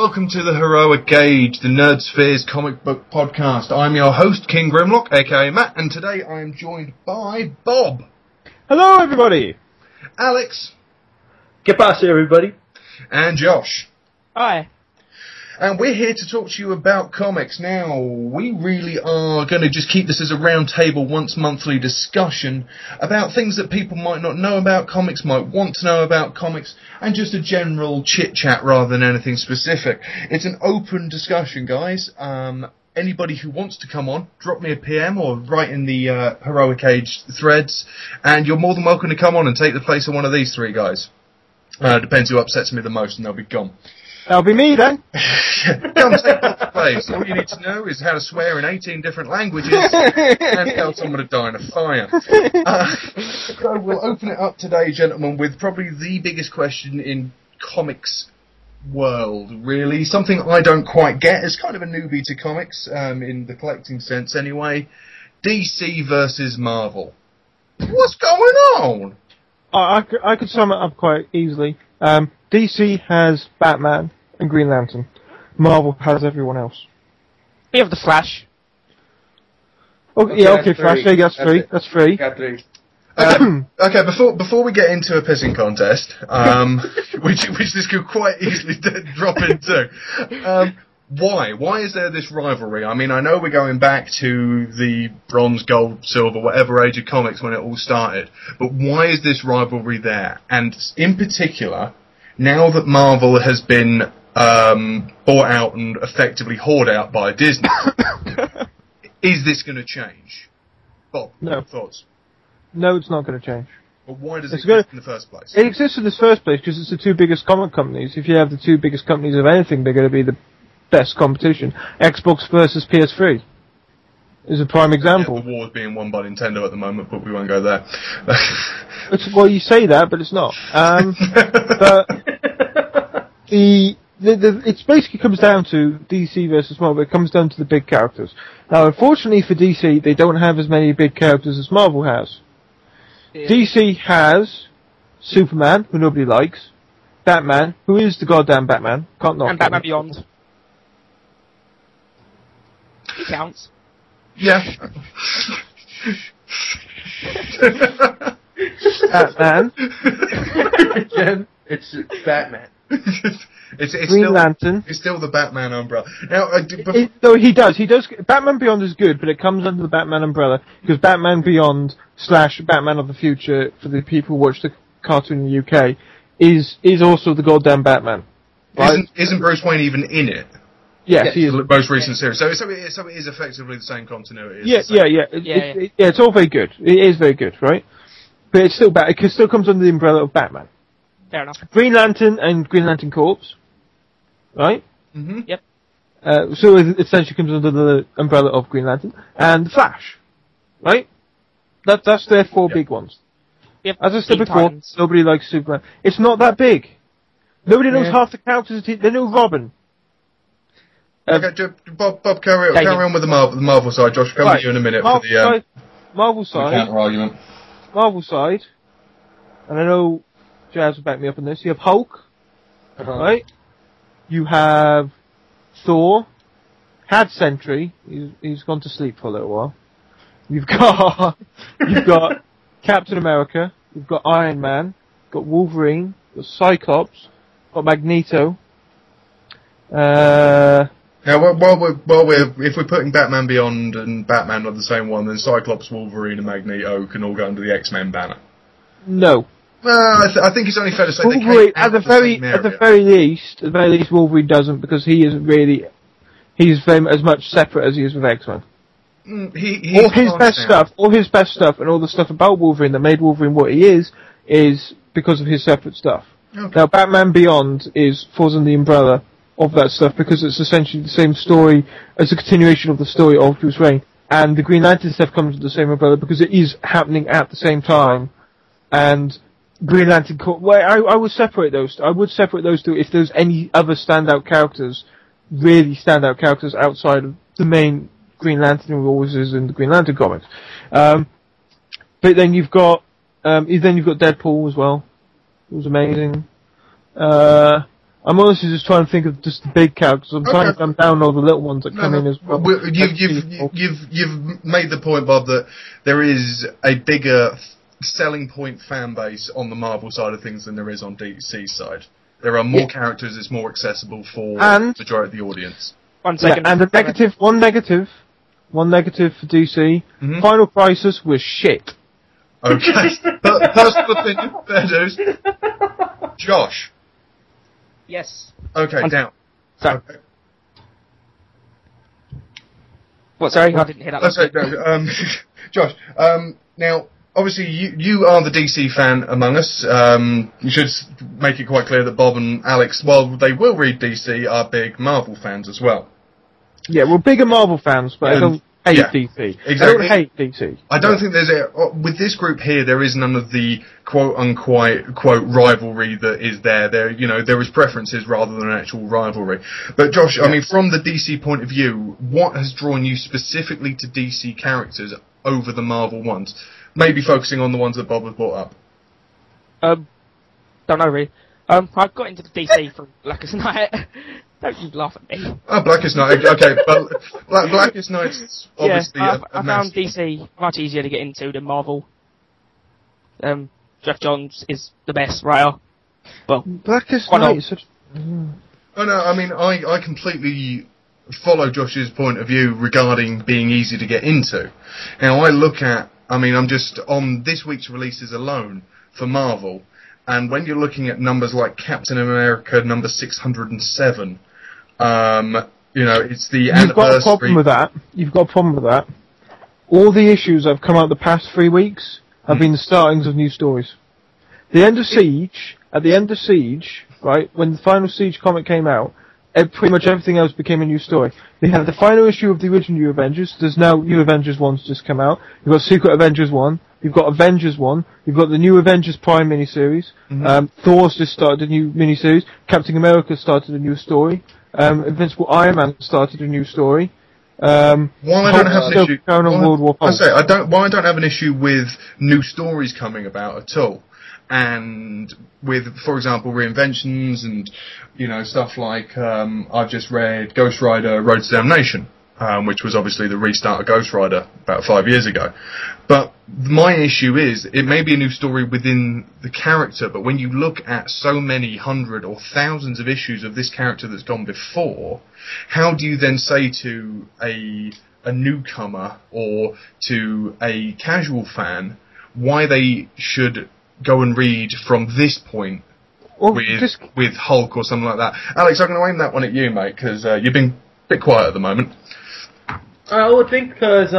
welcome to the Heroic Age, the Nerd Spheres comic book podcast. I'm your host, King Grimlock, aka Matt, and today I am joined by Bob. Hello, everybody. Alex. Que pasa, everybody? And Josh. Hi. And we're here to talk to you about comics. Now, we really are going to just keep this as a roundtable, once monthly discussion about things that people might not know about comics, might want to know about comics, and just a general chit-chat rather than anything specific. It's an open discussion, guys. Anybody who wants to come on, drop me a PM or write in the Heroic Age threads, and you're more than welcome to come on and take the place of one of these three guys. Depends who upsets me the most, and they'll be gone. That'll be me, then. Come take the place. All you need to know is how to swear in 18 different languages and tell someone to die in a fire. So we'll open it up today, gentlemen, with probably the biggest question in comics world, really. Something I don't quite get. As kind of a newbie to comics, in the collecting sense anyway. DC versus Marvel. What's going on? I could sum it up quite easily. DC has Batman and Green Lantern. Marvel has everyone else. We have the Flash. Okay, Flash. There you go. That's three. Got three. Okay, before we get into a pissing contest, which this could quite easily drop into, why? Why is there this rivalry? I mean, I know we're going back to the bronze, gold, silver, whatever age of comics when it all started, but why is this rivalry there? And in particular, now that Marvel has been bought out and effectively hoarded out by Disney, is this going to change? Bob, No. thoughts? No, it's not going to change. But why does it exist in the first place? It exists in the first place because it's the two biggest comic companies. If you have the two biggest companies of anything, they're going to be the best competition. Xbox versus PS3 is a prime example. Yeah, the war's being won by Nintendo at the moment, but we won't go there. Well, you say that, but it's not. But it basically comes down to DC versus Marvel. It comes down to the big characters. Now, unfortunately for DC, they don't have as many big characters as Marvel has. Yeah. DC has Superman, who nobody likes, Batman, who is the goddamn Batman, can't knock him. And Batman Beyond. He counts. Yeah. Batman. Again, it's Batman. It's Green still, Lantern. It's still the Batman umbrella. Now, No, he does. Batman Beyond is good, but it comes under the Batman umbrella because Batman Beyond / Batman of the Future, for the people who watch the cartoon in the UK, is also the goddamn Batman. Right? Isn't Bruce Wayne even in it? Yes, he is. The most recent series. So it is effectively the same continuity. Yeah. It's all very good. It is very good, right? But it's still it still comes under the umbrella of Batman. Fair enough. Green Lantern and Green Lantern Corps, right? Mm-hmm. Yep. So it essentially comes under the umbrella of Green Lantern and the Flash, right? That's their four big ones. Yep. As I said before, Titans. nobody likes Superman. It's not that big. Nobody knows half the characters. They know Robin. Okay, Bob, carry on with the Marvel side. Josh, come with you in a minute for the Marvel side. counter argument. Marvel side, and I know Jazz will back me up on this. You have Hulk, right? You have Thor. Had Sentry. He's gone to sleep for a little while. You've got Captain America. You've got Iron Man. You've got Wolverine. You've got Cyclops. You've got Magneto. Now, if we're putting Batman Beyond and Batman on the same one, then Cyclops, Wolverine, and Magneto can all go under the X-Men banner. No. I think it's only fair to say Wolverine, they came out of the same area. at the very least, Wolverine doesn't because he's very as much separate as he is with X-Men. All his best stuff, and all the stuff about Wolverine that made Wolverine what he is because of his separate stuff. Okay. Now, Batman Beyond falls under the umbrella of that stuff because it's essentially the same story as a continuation of the story of Bruce Wayne, and the Green Lantern stuff comes under the same umbrella because it is happening at the same time, and Green Lantern. I would separate those. I would separate those two if there's any other standout characters, really standout characters outside of the main Green Lantern who always is in the Green Lantern comics. But then you've got Deadpool as well. It was amazing. I'm honestly just trying to think of just the big characters. I'm trying to dumb down all the little ones that come in as well. You've made the point, Bob, that there is a bigger selling point fan base on the Marvel side of things than there is on DC's side. There are more characters, it's more accessible for the majority of the audience. 1 second. Yeah, and one negative for DC. Mm-hmm. Final Crisis was shit. Okay. Personal opinion, fair dues. Josh. Yes. Okay, down. Sorry. Okay. What, sorry? I didn't hear that. Okay, no, Josh, now, obviously, you are the DC fan among us. You should make it quite clear that Bob and Alex, while they will read DC, are big Marvel fans as well. Yeah, we're bigger Marvel fans, but I don't hate DC. Exactly. I don't hate DC. I don't think with this group here, there is none of the quote-unquote rivalry that is there. There is preferences rather than an actual rivalry. But Josh, I mean, from the DC point of view, what has drawn you specifically to DC characters over the Marvel ones? Maybe focusing on the ones that Bob has brought up. Don't know really. I got into the DC from Blackest Night. Don't you laugh at me. Oh, Blackest Night. Okay, but Blackest Night's obviously I found DC much easier to get into than Marvel. Jeff Johns is the best writer. Well, Blackest Night is such... Oh no, I mean, I completely follow Josh's point of view regarding being easy to get into. Now, I'm just on this week's releases alone for Marvel, and when you're looking at numbers like Captain America number 607, it's the anniversary... You've got a problem with that. All the issues that have come out the past 3 weeks have been the startings of new stories. At the end of Siege, right, when the final Siege comic came out, pretty much everything else became a new story. They had the final issue of the original New Avengers. There's now New Avengers 1's just come out. You've got Secret Avengers 1. You've got Avengers 1. You've got the New Avengers Prime miniseries. Mm-hmm. Thor's just started a new miniseries. Captain America started a new story. Invincible Iron Man started a new story. Why I don't have an issue? Why I don't have an issue with new stories coming about at all. And with, for example, reinventions and, stuff like, I've just read Ghost Rider Road to Damnation, which was obviously the restart of Ghost Rider about 5 years ago. But my issue is, it may be a new story within the character, but when you look at so many hundred or thousands of issues of this character that's gone before, how do you then say to a newcomer or to a casual fan why they should go and read from this point with Hulk or something like that? Alex, I'm going to aim that one at you, mate, because you've been a bit quiet at the moment. I would think because,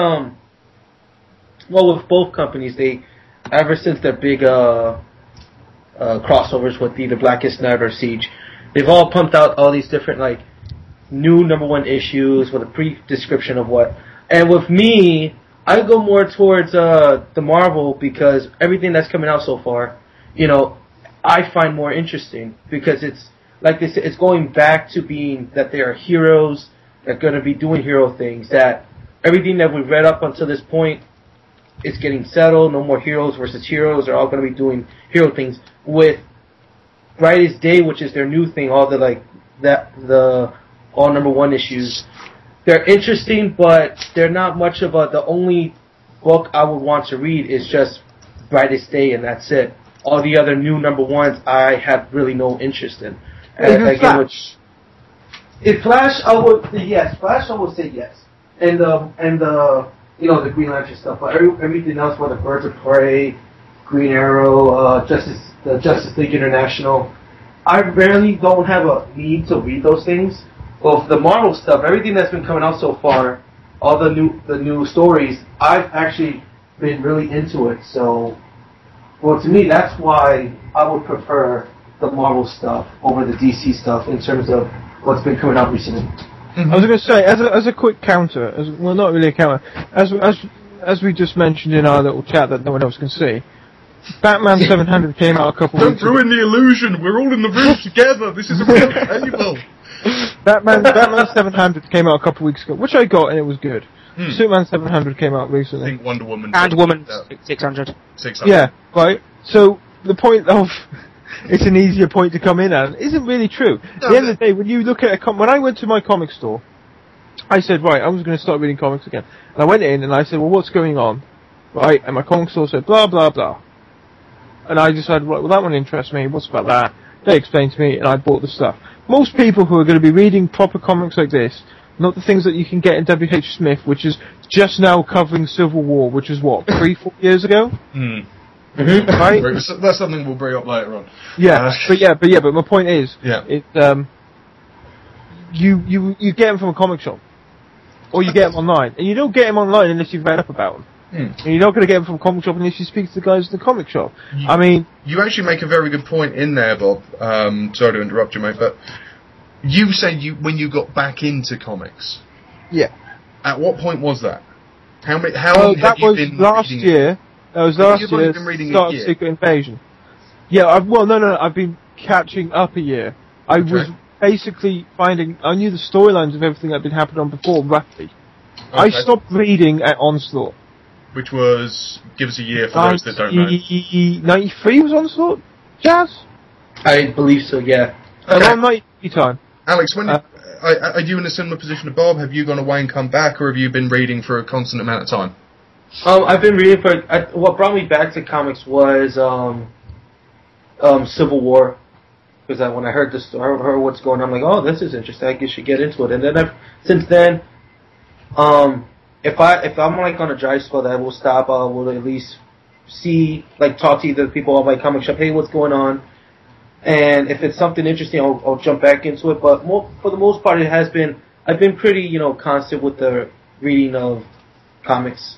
with both companies, they, ever since their big crossovers with either Blackest Night or Siege, they've all pumped out all these different, new number one issues with a brief description of what. And with me, I go more towards the Marvel because everything that's coming out so far, I find more interesting because it's like they said, it's going back to being that they are heroes that are going to be doing hero things. That everything that we've read up until this point is getting settled. No more heroes versus heroes. They're all going to be doing hero things with Brightest Day, which is their new thing. All the all number one issues. They're interesting, but they're not much of the only book I would want to read is just Brightest Day, and that's it. All the other new number ones I have really no interest in. Flash? Flash, I would say yes. Flash, I would say yes. And the Green Lantern stuff, but everything else, whether Birds of Prey, Green Arrow, the Justice League International, I really don't have a need to read those things. Well, the Marvel stuff, everything that's been coming out so far, all the new stories, I've actually been really into it. So, to me, that's why I would prefer the Marvel stuff over the DC stuff in terms of what's been coming out recently. Mm-hmm. I was going to say, as a quick counter, not really a counter, as we just mentioned in our little chat that no one else can see, Batman 700 came out a couple weeks ago. Don't ruin the illusion, we're all in the room together, this is a real table. Batman 700 came out a couple weeks ago, which I got and it was good. Superman 700 came out recently. I think Wonder Woman. And Woman 600. Yeah, right. So the point of it's an easier point to come in at. It isn't really true. At the end of the day, when you look at when I went to my comic store, I said, right, I was going to start reading comics again. And I went in and I said, well, what's going on? Right, and my comic store said, blah, blah, blah. And I decided, right, well, that one interests me. What's about that? They explained to me, and I bought the stuff. Most people who are going to be reading proper comics like this, not the things that you can get in W.H. Smith, which is just now covering Civil War, which is what, 3-4 years ago? Right? That's something we'll bring up later on. Yeah, but my point is, you get them from a comic shop, or you get them online, and you don't get them online unless you've read up about them. And you're not going to get them from a comic shop unless you speak to the guys in the comic shop. You actually make a very good point in there, Bob. Sorry to interrupt you, mate, but you said when you got back into comics. Yeah. At what point was that? How long have you been last reading year. That was last You've year. only been reading Start a year. of Secret Invasion. Yeah. I've been catching up a year. I was basically finding. I knew the storylines of everything that had been happening on before roughly. Okay. I stopped reading at Onslaught. Which was, give us a year for those that don't know. 93 was Onslaught? Jazz? I believe so, yeah. Around 90 time. Alex, are you in a similar position to Bob? Have you gone away and come back, or have you been reading for a constant amount of time? I've been reading what brought me back to comics was Civil War. Because when I heard heard what's going on, I'm like, oh, this is interesting. I should get into it. And then since then, if I'm like on a dry spell, I will stop. I will at least talk to either the people at my comic shop. Hey, what's going on? And if it's something interesting, I'll jump back into it. But for the most part, I've been pretty constant with the reading of comics.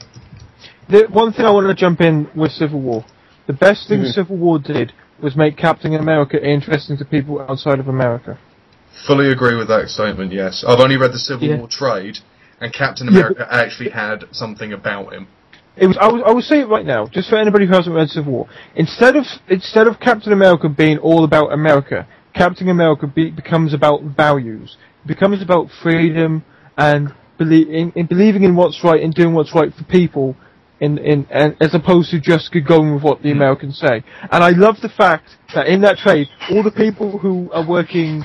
The one thing I want to jump in with Civil War. The best thing Civil War did was make Captain America interesting to people outside of America. Fully agree with that statement. Yes, I've only read the Civil War trade. And Captain America actually had something about him. I will say it right now, just for anybody who hasn't read Civil War. Instead of Captain America being all about America, Captain America becomes about values. It becomes about freedom and believing in what's right and doing what's right for people, and as opposed to just going with what the Americans say. And I love the fact that in that trade, all the people who are working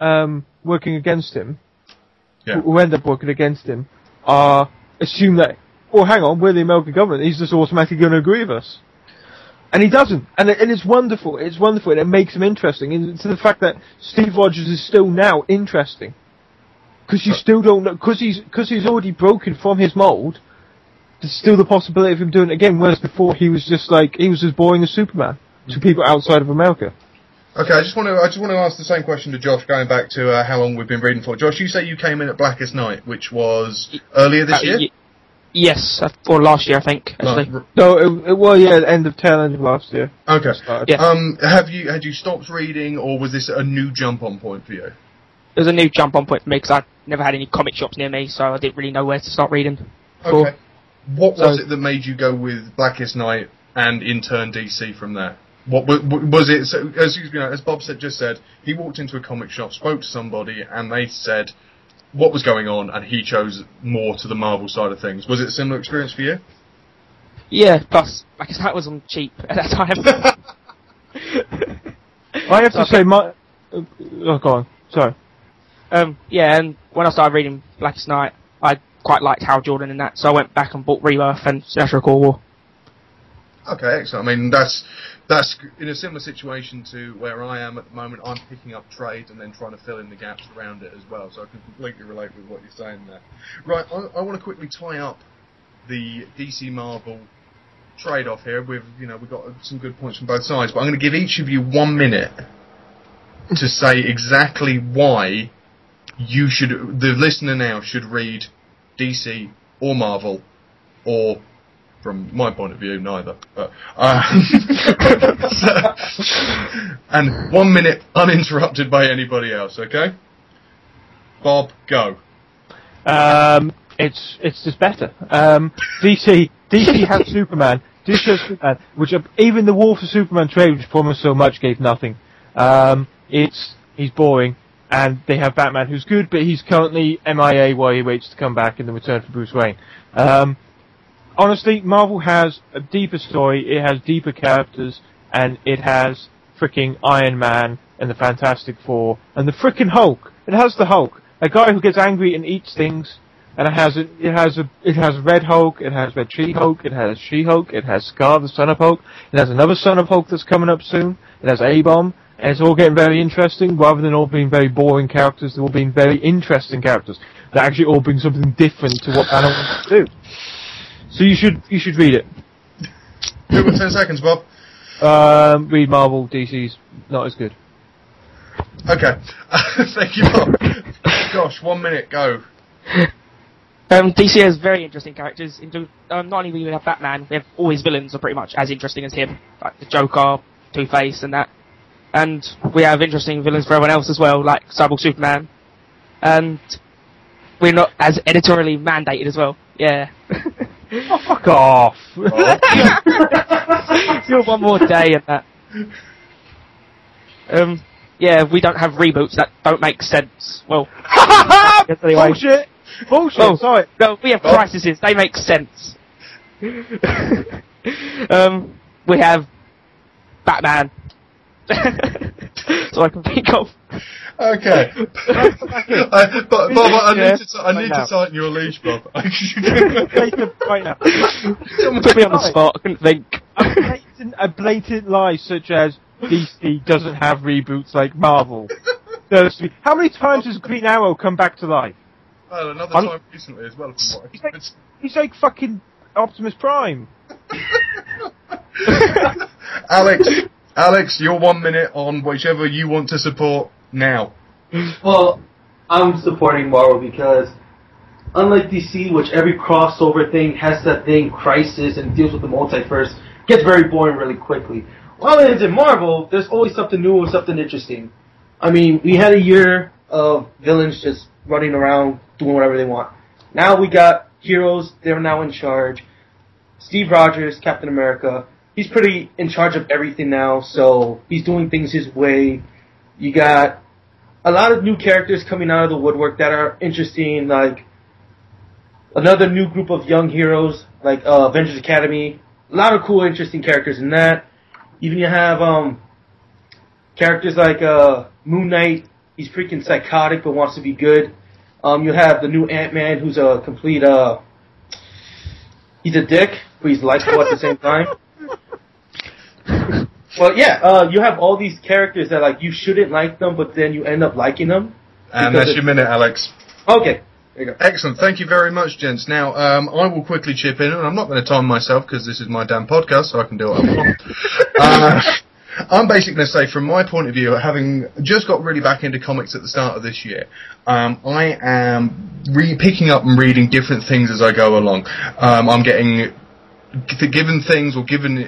against him. Yeah. Who end up working against him assume that, hang on, we're the American government, he's just automatically going to agree with us. And he doesn't. And it's wonderful. It's wonderful, and it makes him interesting. And to the fact that Steve Rogers is still now interesting. Because you still don't know, because he's already broken from his mould, there's still the possibility of him doing it again, whereas before he was just boring as Superman to people outside of America. Okay, I just want to ask the same question to Josh, going back to how long we've been reading for. Josh, you say you came in at Blackest Night, which was earlier this year? Yes, or last year, I think, actually. End of tail end of last year. Okay. Yeah. Had you stopped reading, or was this a new jump-on point for you? It was a new jump-on point for me, because I'd never had any comic shops near me, so I didn't really know where to start reading. Okay. What was it that made you go with Blackest Night and in turn DC from there? What was it? So, as Bob just said, he walked into a comic shop, spoke to somebody, and they said what was going on, and he chose more to the Marvel side of things. Was it a similar experience for you? Yeah, plus, like I said, it was on cheap at that time. I have to say, go on. Sorry. And when I started reading Blackest Night, I quite liked Hal Jordan in that, so I went back and bought Rebirth and Sinestro Corps War. Okay, excellent. I mean, that's in a similar situation to where I am at the moment. I'm picking up trade and then trying to fill in the gaps around it as well, so I can completely relate with what you're saying there. Right, I want to quickly tie up the DC Marvel trade-off here. We've got some good points from both sides, but I'm going to give each of you 1 minute to say exactly why the listener now should read DC or Marvel, or from my point of view, neither. But, and 1 minute uninterrupted by anybody else, okay? Bob, go. It's just better. DC has Superman. DC has Superman, which even the War for Superman trade, which promised so much, gave nothing. He's boring, and they have Batman, who's good, but he's currently MIA while he waits to come back in the Return for Bruce Wayne. Honestly, Marvel has a deeper story, it has deeper characters, and it has fricking Iron Man and the Fantastic Four and the fricking Hulk. It has the Hulk, a guy who gets angry and eats things. And it has Red Hulk, it has Red She-Hulk, it has She-Hulk, it has Scar, the Son of Hulk, it has another Son of Hulk that's coming up soon, it has A-Bomb, and it's all getting very interesting. Rather than all being very boring characters, they're all being very interesting characters that actually all bring something different to what Banner wants to do. So you should read it. Give it 10 seconds, Bob. Read Marvel. DC's not as good. Okay. Thank you, Bob. Gosh, 1 minute, go. DC has very interesting characters. Not only do we have Batman, we have all his villains are pretty much as interesting as him, like the Joker, Two-Face, and that. And we have interesting villains for everyone else as well, like Cyborg Superman. And we're not as editorially mandated as well. Yeah. Oh, fuck off! You're one more day and that. Yeah, we don't have reboots that don't make sense. Well, anyway. Bullshit! Bullshit, oh, sorry. No, we have crises. They make sense. We have Batman. So I can think of. Okay. Bob, I need to tighten your leash, Bob. Right now. Put me on the spot. I couldn't think. A blatant lie such as DC doesn't have reboots like Marvel. How many times has Green Arrow come back to life? Well, another time recently as well. He's like fucking Optimus Prime. Alex, you're 1 minute on whichever you want to support now. Well, I'm supporting Marvel because, unlike DC, which every crossover thing has that thing, Crisis, and deals with the multiverse, gets very boring really quickly. While it is in Marvel, there's always something new and something interesting. I mean, we had a year of villains just running around doing whatever they want. Now we got heroes, they're now in charge. Steve Rogers, Captain America, he's pretty in charge of everything now, so he's doing things his way. You got a lot of new characters coming out of the woodwork that are interesting, like another new group of young heroes, like Avengers Academy. A lot of cool, interesting characters in that. Even you have characters like Moon Knight. He's freaking psychotic but wants to be good. You have the new Ant-Man, who's a complete he's a dick, but he's likable at the same time. Well, yeah, you have all these characters that, like, you shouldn't like them, but then you end up liking them. And that's your minute, Alex. Okay. There you go. Excellent. Thank you very much, gents. Now, I will quickly chip in, and I'm not going to time myself because this is my damn podcast, so I can do what I want. I'm basically going to say, from my point of view, having just got really back into comics at the start of this year, I am picking up and reading different things as I go along. I'm getting given things or given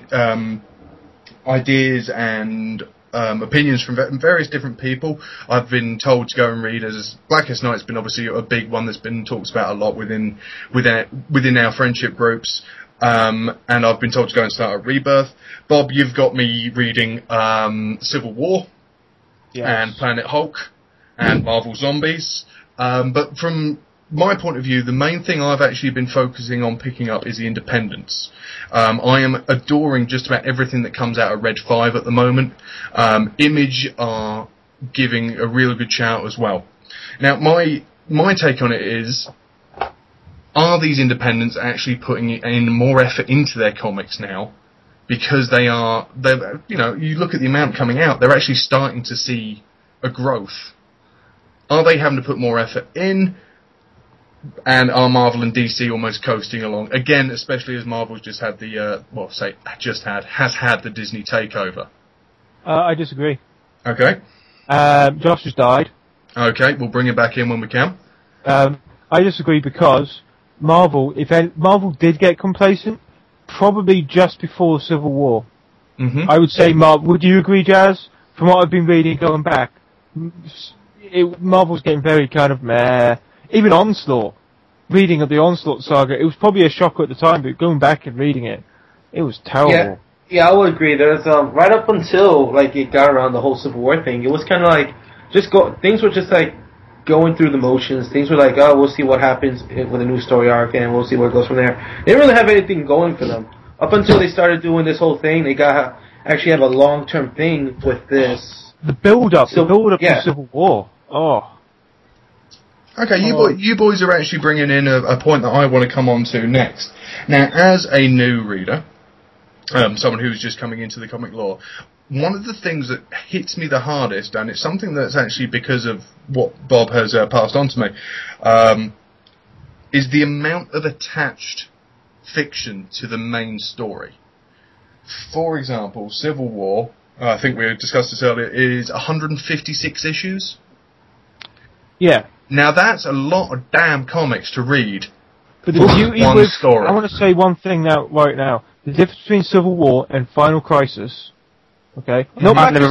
ideas and opinions from various different people. I've been told to go and read, as Blackest Night's been obviously a big one that's been talked about a lot within our friendship groups. And I've been told to go and start a Rebirth. Bob, you've got me reading Civil War, yes, and Planet Hulk and Marvel Zombies. But from my point of view, the main thing I've actually been focusing on picking up is the independents. I am adoring just about everything that comes out of Red 5 at the moment. Image are giving a real good shout as well. Now, my take on it is, are these independents actually putting in more effort into their comics now? Because you look at the amount coming out, they're actually starting to see a growth. Are they having to put more effort in? And are Marvel and DC almost coasting along? Again, especially as Marvel's just had has had the Disney takeover. I disagree. Okay. Josh has died. Okay, we'll bring it back in when we can. I disagree because Marvel did get complacent, probably just before Civil War. Mm-hmm. I would say, would you agree, Jazz? From what I've been reading going back, Marvel's getting very kind of meh. Even Onslaught, reading of the Onslaught saga, it was probably a shocker at the time, but going back and reading it, it was terrible. Yeah, I would agree. There's right up until it got around the whole Civil War thing, it was kind of like things were just like going through the motions. Things were like, oh, we'll see what happens with a new story arc, and we'll see where it goes from there. They didn't really have anything going for them up until they started doing this whole thing. They got actually have a long-term thing with this. The build-up to Civil War. Oh. Okay, you boys are actually bringing in a point that I want to come on to next. Now, as a new reader, someone who's just coming into the comic lore, one of the things that hits me the hardest, and it's something that's actually because of what Bob has passed on to me, is the amount of attached fiction to the main story. For example, Civil War, I think we discussed this earlier, is 156 issues. Yeah. Now that's a lot of damn comics to read. But the beauty with story. I want to say one thing right now. The difference between Civil War and Final Crisis. Okay. No, Blackest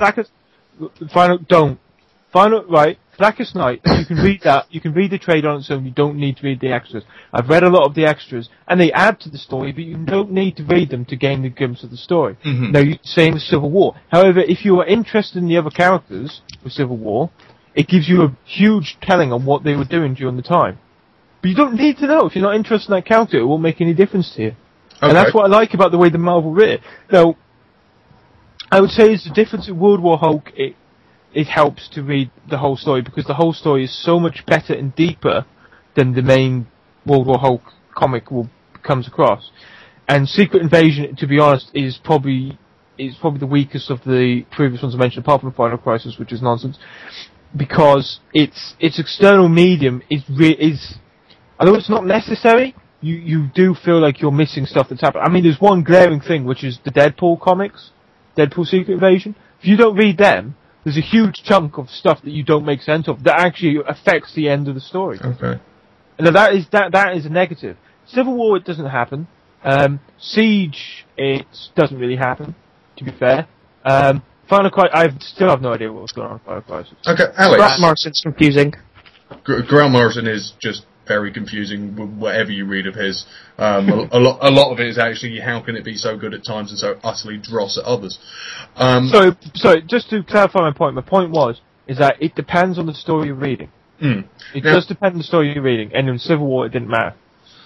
Night. Blackest Night. You can read that. You can read the trade on its own. You don't need to read the extras. I've read a lot of the extras, and they add to the story, but you don't need to read them to gain the glimpse of the story. Mm-hmm. Now, same with Civil War. However, if you are interested in the other characters with Civil War, it gives you a huge telling on what they were doing during the time. But you don't need to know. If you're not interested in that character, it won't make any difference to you. Okay. And that's what I like about the way the Marvel writ it. Now, I would say it's the difference in World War Hulk, it helps to read the whole story, because the whole story is so much better and deeper than the main World War Hulk comic comes across. And Secret Invasion, to be honest, is probably the weakest of the previous ones I mentioned, apart from Final Crisis, which is nonsense. Because its external medium is although it's not necessary, you do feel like you're missing stuff that's happened. I mean, there's one glaring thing, which is the Deadpool comics, Deadpool Secret Invasion. If you don't read them, there's a huge chunk of stuff that you don't make sense of that actually affects the end of the story. Okay. And that is a negative. Civil War, it doesn't happen. Siege, it doesn't really happen, to be fair. Final Crisis, I still have no idea what's going on in Final Crisis. Okay, Alex. Grant Morrison's confusing. Grant Morrison is just very confusing, whatever you read of his. A lot of it is actually, how can it be so good at times and so utterly dross at others? So, just to clarify my point is that it depends on the story you're reading. It does depend on the story you're reading, and in Civil War it didn't matter.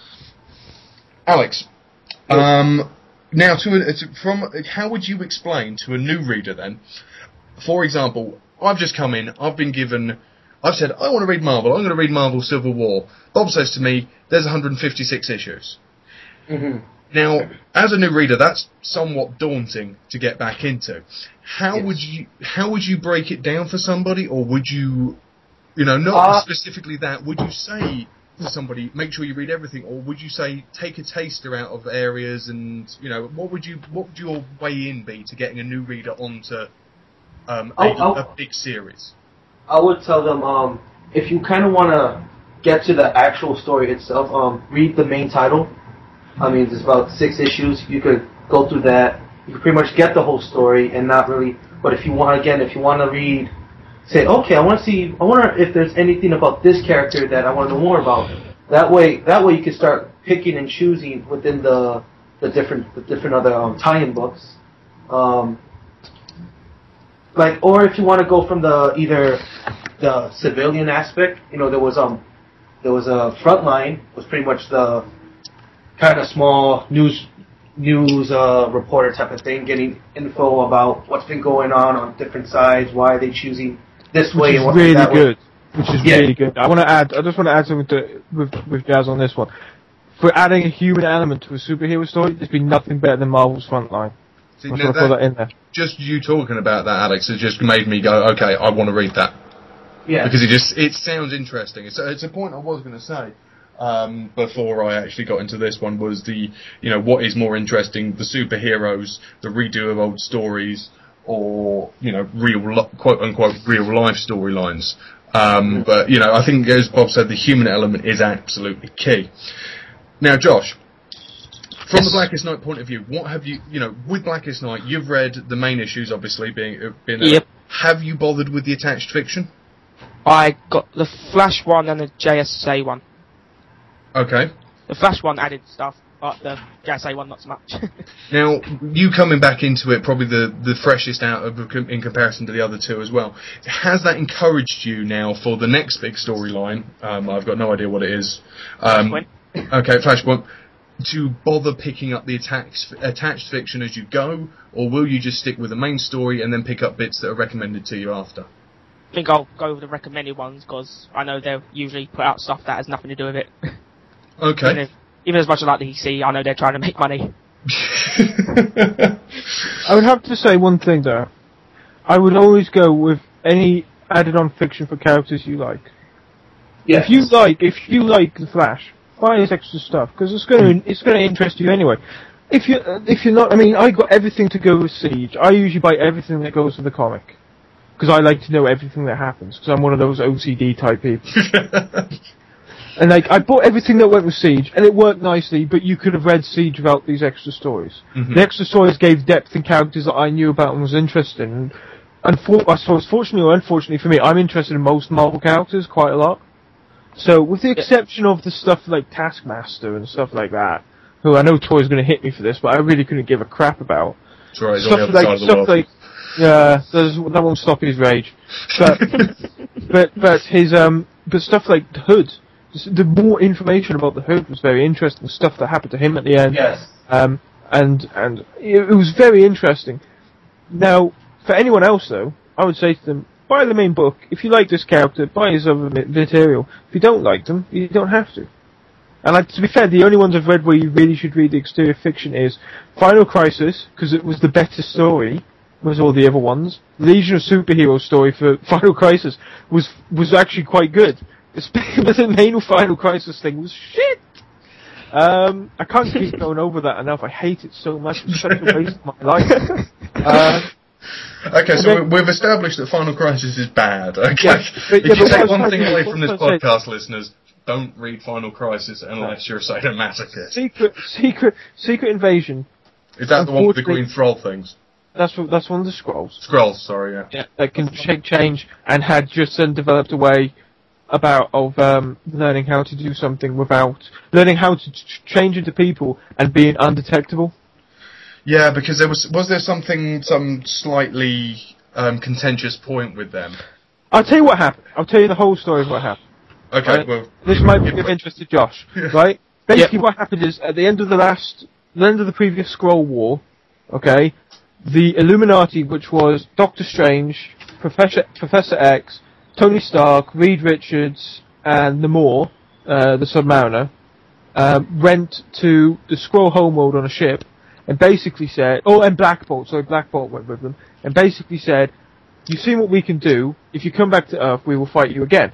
Alex, now, how would you explain to a new reader then? For example, I've just come in, I've said, I want to read Marvel, I'm going to read Marvel Civil War. Bob says to me, there's 156 issues. Mm-hmm. Now, as a new reader, that's somewhat daunting to get back into. How would you break it down for somebody, or would you, not specifically that, would you say to somebody, make sure you read everything, or would you say, take a taster out of areas and, what would your way in be to getting a new reader onto a big series? I would tell them, if you kind of want to get to the actual story itself, read the main title. I mean, there's about 6 issues. You could go through that. You could pretty much get the whole story and not really. But if you want to read, say, okay, I wonder if there's anything about this character that I want to know more about. That way you can start picking and choosing within the different other tie-in books. Or if you want to go from either the civilian aspect, there was a Frontline, was pretty much the kind of small news reporter type of thing, getting info about what's been going on different sides, why are they choosing this way and what really that good. Way. Which is really good. I just want to add something with Jazz on this one. For adding a human element to a superhero story, there's been nothing better than Marvel's Frontline. See, put that in there. Just you talking about that, Alex, has just made me go, okay, I want to read that. Yeah. Because it sounds interesting. It's a point I was going to say before I actually got into this one, was what is more interesting, the superheroes, the redo of old stories, or real quote unquote real life storylines. But I think, as Bob said, the human element is absolutely key. Now, Josh, from the Blackest Night point of view, what have you, with Blackest Night, you've read the main issues, obviously, being there. Yep. Have you bothered with the attached fiction? I got the Flash one and the JSA one. Okay. The Flash one added stuff, but the JSA one not so much. Now, you coming back into it, probably the freshest out of in comparison to the other two as well. Has that encouraged you now for the next big storyline? I've got no idea what it is. Flashpoint. Okay, Flashpoint. to bother picking up the attached fiction as you go, or will you just stick with the main story and then pick up bits that are recommended to you after? I think I'll go with the recommended ones, because I know they'll usually put out stuff that has nothing to do with it. Okay. Even as much as I like DC, I know they're trying to make money. I would have to say one thing though. I would always go with any added-on fiction for characters you like. Yes. If you like the Flash, buy his extra stuff, because it's going to interest you anyway. If you're not, I mean, I got everything to go with Siege. I usually buy everything that goes with the comic, because I like to know everything that happens, because I'm one of those OCD type people. And like, I bought everything that went with Siege, and it worked nicely, but you could have read Siege without these extra stories. Mm-hmm. The extra stories gave depth and characters that I knew about and was interested in. And I suppose, fortunately or unfortunately for me, I'm interested in most Marvel characters quite a lot. So, with the exception of the stuff like Taskmaster and stuff like that, who I know Troy's going to hit me for this, but I really couldn't give a crap about. Troy's stuff on the other side of the world. Yeah, that won't stop his rage. But but stuff like the Hood. The more information about the Hood was very interesting. Stuff that happened to him at the end. Yes. And it was very interesting. Now, for anyone else though, I would say to them, buy the main book. If you like this character, buy his other material. If you don't like them, you don't have to. And like, to be fair, the only ones I've read where you really should read the exterior fiction is Final Crisis, because it was the better story, was all the other ones. Legion of Superheroes story for Final Crisis was actually quite good. But the main Final Crisis thing was shit! I can't keep going over that enough. I hate it so much. It's such a waste of my life. Okay, so we've established that Final Crisis is bad. Okay, if you take one thing away from this podcast, listeners, don't read Final Crisis unless you're a sadomasochist. Secret Invasion. Is that the one with the green Thrall things? That's one of the Skrulls. Skrulls, sorry, yeah. Yeah, that can change and had just then developed a way of learning how to do something without learning how to change into people and being undetectable. Yeah, because there was there some slightly contentious point with them? I'll tell you what happened. I'll tell you the whole story of what happened. Okay, right? well, this might be of interest to Josh, right? Basically, what happened is at the end of the previous Skrull War, okay, the Illuminati, which was Doctor Strange, Professor X, Tony Stark, Reed Richards, and Namor, the Submariner, went to the Skrull homeworld on a ship, and basically said, and Black Bolt went with them, and basically said, you've seen what we can do, if you come back to Earth, we will fight you again.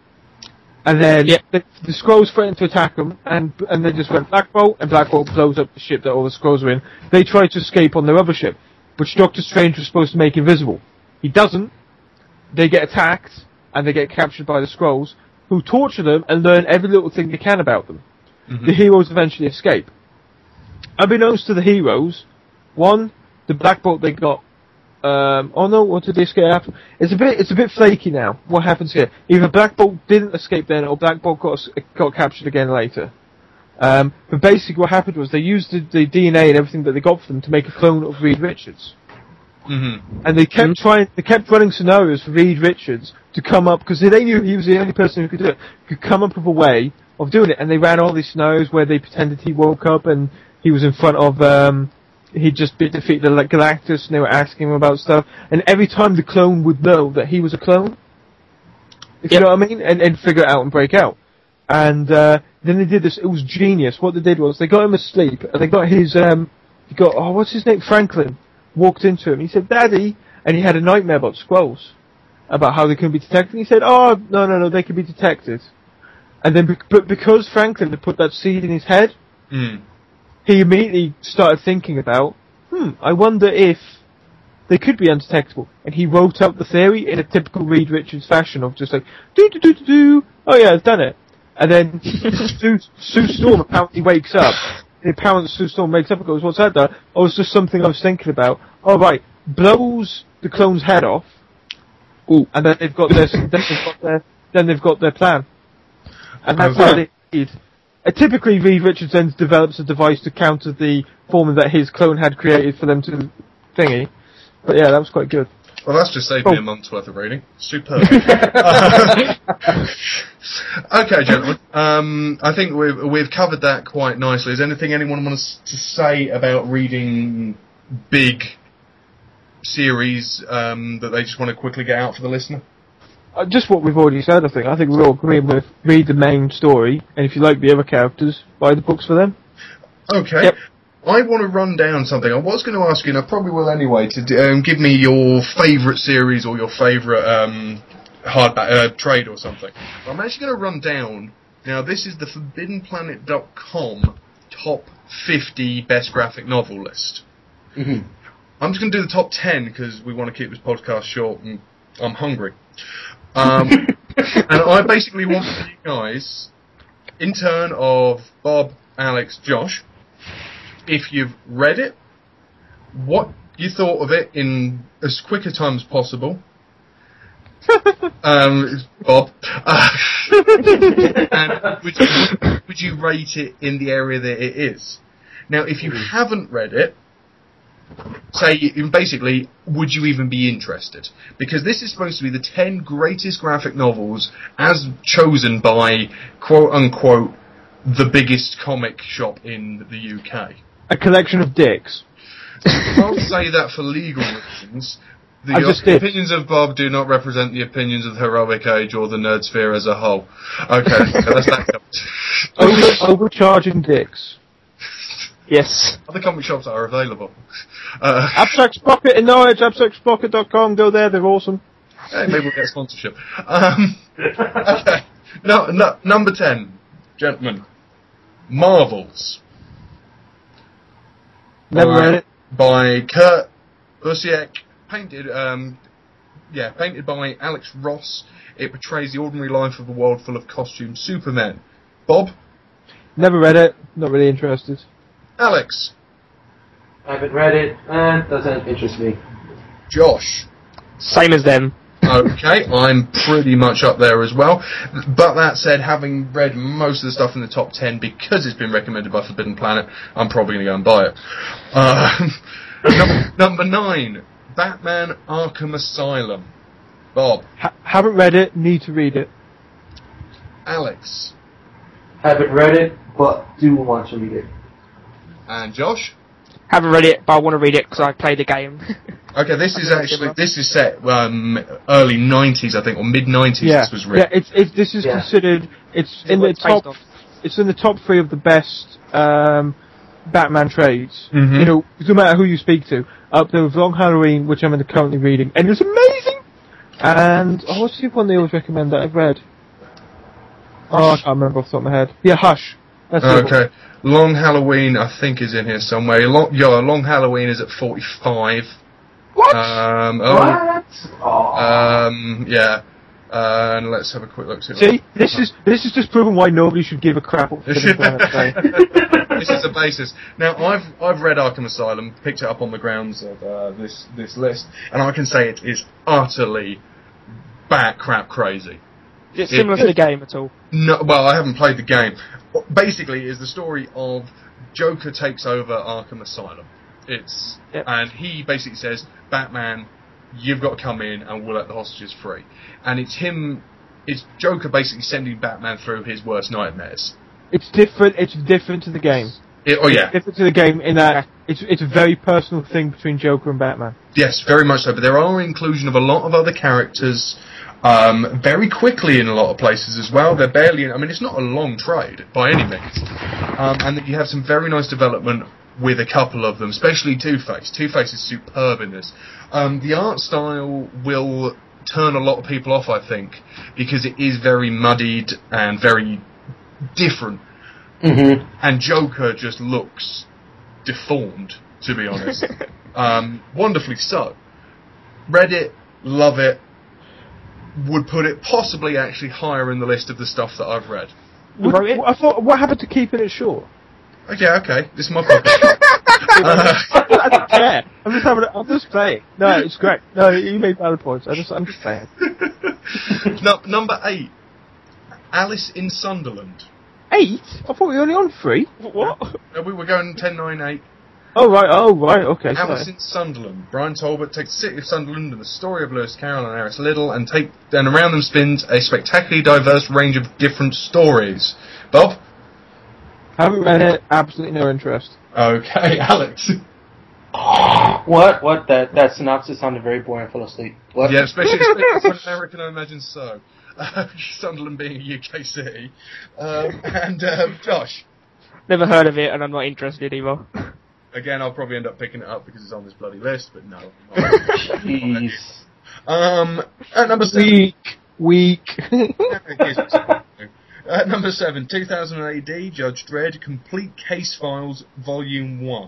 And then the Skrulls threatened to attack them, and they just went Black Bolt, and Black Bolt blows up the ship that all the Skrulls were in. They tried to escape on their other ship, which Doctor Strange was supposed to make invisible. He doesn't. They get attacked, and they get captured by the Skrulls, who torture them and learn every little thing they can about them. Mm-hmm. The heroes eventually escape. Unbeknownst to the heroes, the Black Bolt they got. What did they escape after? It's a bit flaky now. What happens here? Either Black Bolt didn't escape then, or Black Bolt got captured again later. But basically, what happened was they used the DNA and everything that they got from them to make a clone of Reed Richards. Mm-hmm. And they kept running scenarios for Reed Richards to come up, because they knew he was the only person who could do it, could come up with a way of doing it. And they ran all these scenarios where they pretended he woke up and he was in front of, he'd just defeated Galactus, and they were asking him about stuff. And every time the clone would know that he was a clone, if you know what I mean, and figure it out and break out. And then they did this. It was genius. What they did was they got him asleep, and they got his what's his name, Franklin, walked into him. He said, "Daddy," and he had a nightmare about Skrulls, about how they couldn't be detected. And he said, "Oh, no, they can be detected." And then, but because Franklin had put that seed in his head, he immediately started thinking about, I wonder if they could be undetectable. And he wrote out the theory in a typical Reed Richards fashion of just like, do. Oh yeah, I've done it. And then Sue Storm apparently wakes up. And apparently Sue Storm wakes up and goes, "What's that, Dad?" "Oh, it's just something I was thinking about." "Oh, right." Blows the clone's head off. Ooh. And then they've got their plan. And that's how they did. Typically, Reed Richards then develops a device to counter the formula that his clone had created for them to thingy. But yeah, that was quite good. Well, that's just saved me a month's worth of reading. Superb. Okay, gentlemen. I think we've covered that quite nicely. Is there anything anyone wants to say about reading big series that they just want to quickly get out for the listener? Just what we've already said, I think. I think we're all agreeing with read the main story, and if you like the other characters, buy the books for them. Okay. Yep. I want to run down something. I was going to ask you, and I probably will anyway, to give me your favourite series or your favourite hardback trade or something. But I'm actually going to run down. Now, this is the ForbiddenPlanet.com top 50 best graphic novel list. Mm-hmm. I'm just going to do the top 10 because we want to keep this podcast short and I'm hungry. And I basically want you guys, in turn of Bob, Alex, Josh, if you've read it, what you thought of it in as quick a time as possible. Bob. And would you rate it in the area that it is? Now, if you haven't read it, basically, would you even be interested? Because this is supposed to be the 10 greatest graphic novels as chosen by, quote-unquote, the biggest comic shop in the UK. A collection of dicks. I can't say that for legal reasons. The opinions of Bob do not represent the opinions of the Heroic Age or the Nerd Sphere as a whole. Okay, so that's that covered. Overcharging dicks. Yes. Other comic shops are available. Abstract Sprocket in Norwich, abstractsprocket.com, go there, they're awesome. Hey, maybe we'll get sponsorship. Okay, number 10, gentlemen. Marvels. Never read it. By Kurt Busiek, painted by Alex Ross. It portrays the ordinary life of a world full of costumed supermen. Bob? Never read it, not really interested. Alex? I haven't read it, and doesn't interest me. Josh? Same as them. Okay, I'm pretty much up there as well. But that said, having read most of the stuff in the top 10 because it's been recommended by Forbidden Planet, I'm probably going to go and buy it. Number 9, Batman Arkham Asylum. Bob? Haven't read it, need to read it. Alex? Haven't read it, but do want to read it. And Josh? Haven't read it, but I want to read it because I played the game. Okay, this is set early 90s, I think, or mid 90s. Yeah. This was written. Yeah, this is considered. It's in the top. It's in the top 3 of the best Batman trades. Mm-hmm. You know, no matter who you speak to. Up there with Long Halloween, which I'm currently reading, and it's amazing. And what's the one they always recommend that I've read? I can't remember off the top of my head. Yeah, Hush. That's okay. Long Halloween, I think, is in here somewhere. Long Halloween is at 45. What? What? Yeah. And let's have a quick look. See, this is just proving why nobody should give a crap what Forbidden Planet. This is the basis. Now, I've read Arkham Asylum, picked it up on the grounds of this list, and I can say it is utterly bat crap crazy. Is it similar to the game at all? No, well, I haven't played the game. Basically, it's the story of Joker takes over Arkham Asylum. And he basically says, Batman, you've got to come in and we'll let the hostages free. And it's Joker basically sending Batman through his worst nightmares. It's different to the game. It's different to the game in that it's a very personal thing between Joker and Batman. Yes, very much so, but there are inclusion of a lot of other characters very quickly in a lot of places as well. They're barely it's not a long trade by any means. And that you have some very nice development with a couple of them, especially Two-Face. Two-Face is superb in this. The art style will turn a lot of people off, I think, because it is very muddied and very different. Mm-hmm. And Joker just looks deformed, to be honest. Wonderfully so. Read it, love it, would put it possibly actually higher in the list of the stuff that I've read. I thought, what happened to keeping it short? Okay, this is my podcast. I don't care. I'm just playing. No, it's great. No, you made valid points. I'm just playing. Number 8, Alice in Sunderland. 8? I thought we were only on 3. What? No, we were going 10, 9, 8. Oh right, okay. Alice in Sunderland. Brian Talbot takes the city of Sunderland and the story of Lewis Carroll and Alice Liddell and around them spins a spectacularly diverse range of different stories. Bob? Haven't read it, absolutely no interest. Okay, Alex. What? That synopsis sounded very boring. I fell asleep. What? Yeah, especially for American, I imagine so. Sunderland being a UK city. Josh? Never heard of it, and I'm not interested either. Again, I'll probably end up picking it up because it's on this bloody list, but no. Jeez. At number 7... Weak. At number 7, 2000 AD, Judge Dredd, Complete Case Files, Volume 1.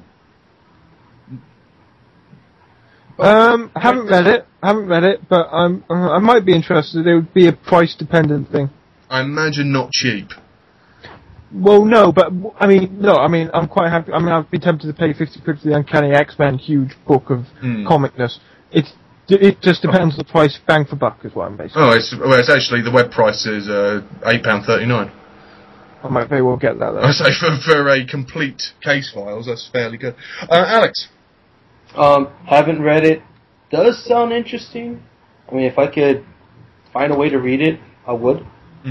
Haven't read it, but I might be interested. It would be a price-dependent thing. I imagine not cheap. Well, no, but I'm quite happy. I mean, I'd be tempted to pay 50 quid for the Uncanny X-Men huge book of comicness. It just depends on the price, bang for buck, is what I'm basically. Oh, it's actually the web price is £8.39. I might very well get that though. I say for a complete case files, that's fairly good. Alex. Haven't read it. Does sound interesting. I mean, if I could find a way to read it, I would.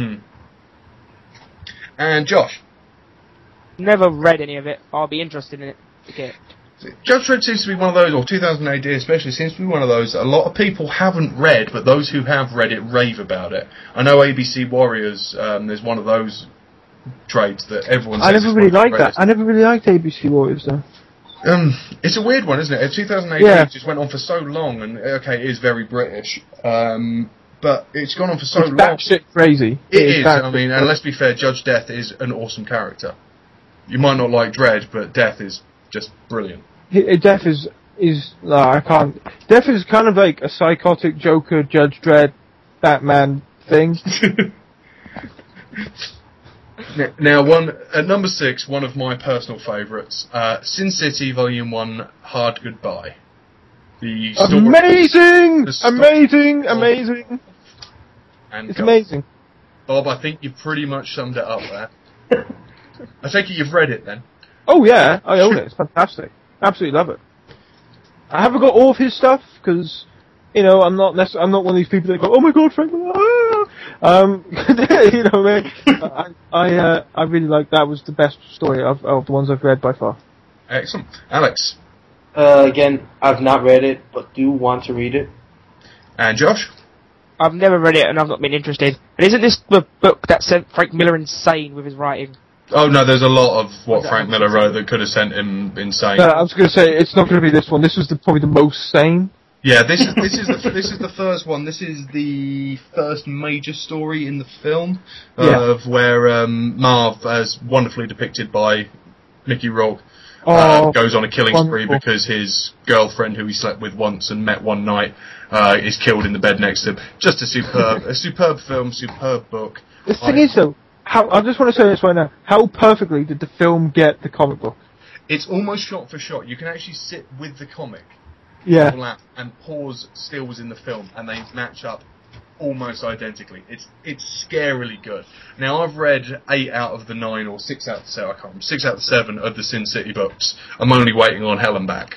And Josh? Never read any of it. I'll be interested in it. Okay. Judge Dredd seems to be one of those, or 2000 AD especially, seems to be one of those that a lot of people haven't read, but those who have read it rave about it. I know ABC Warriors, there's one of those trades that everyone says I never really liked that. I never really liked ABC Warriors though. It's a weird one, isn't it? 2000 AD just went on for so long, and okay, it is very British, but it's gone on for so long. It's batshit crazy. It is. I mean, and let's be fair, Judge Death is an awesome character. You might not like Dredd, but Death is just brilliant. Death is no, I can't. Death is kind of like a psychotic Joker, Judge Dredd, Batman thing. Now, at number 6, one of my personal favourites, Sin City Volume 1, Hard Goodbye. Amazing! And it's amazing. Bob, I think you've pretty much summed it up there. I take it you've read it then? Oh yeah, I own it. It's fantastic. Absolutely love it. I haven't got all of his stuff because, I'm not one of these people that go, "Oh my God, Frank!" I really like that. Was the best story of the ones I've read by far. Excellent, Alex. Again, I've not read it, but do want to read it. And Josh? I've never read it, and I've not been interested. And isn't this the book that sent Frank Miller insane with his writing? Oh no, there's a lot of what Frank Miller wrote that could have sent him insane. No, I was going to say it's not going to be this one. This was probably the most sane. Yeah, this is the first one. This is the first major story in the film of where Marv, as wonderfully depicted by Mickey Rourke, goes on a killing spree because his girlfriend, who he slept with once and met one night, is killed in the bed next to him. Just a superb film, superb book. The thing is, though, I just want to say this right now. How perfectly did the film get the comic book? It's almost shot for shot. You can actually sit with the comic, and pause stills in the film, and they match up almost identically. It's scarily good. Now, I've read 8 out of the 9 or 6 out of the 7. I can't remember. 6 out of the 7 of the Sin City books. I'm only waiting on Hell and Back.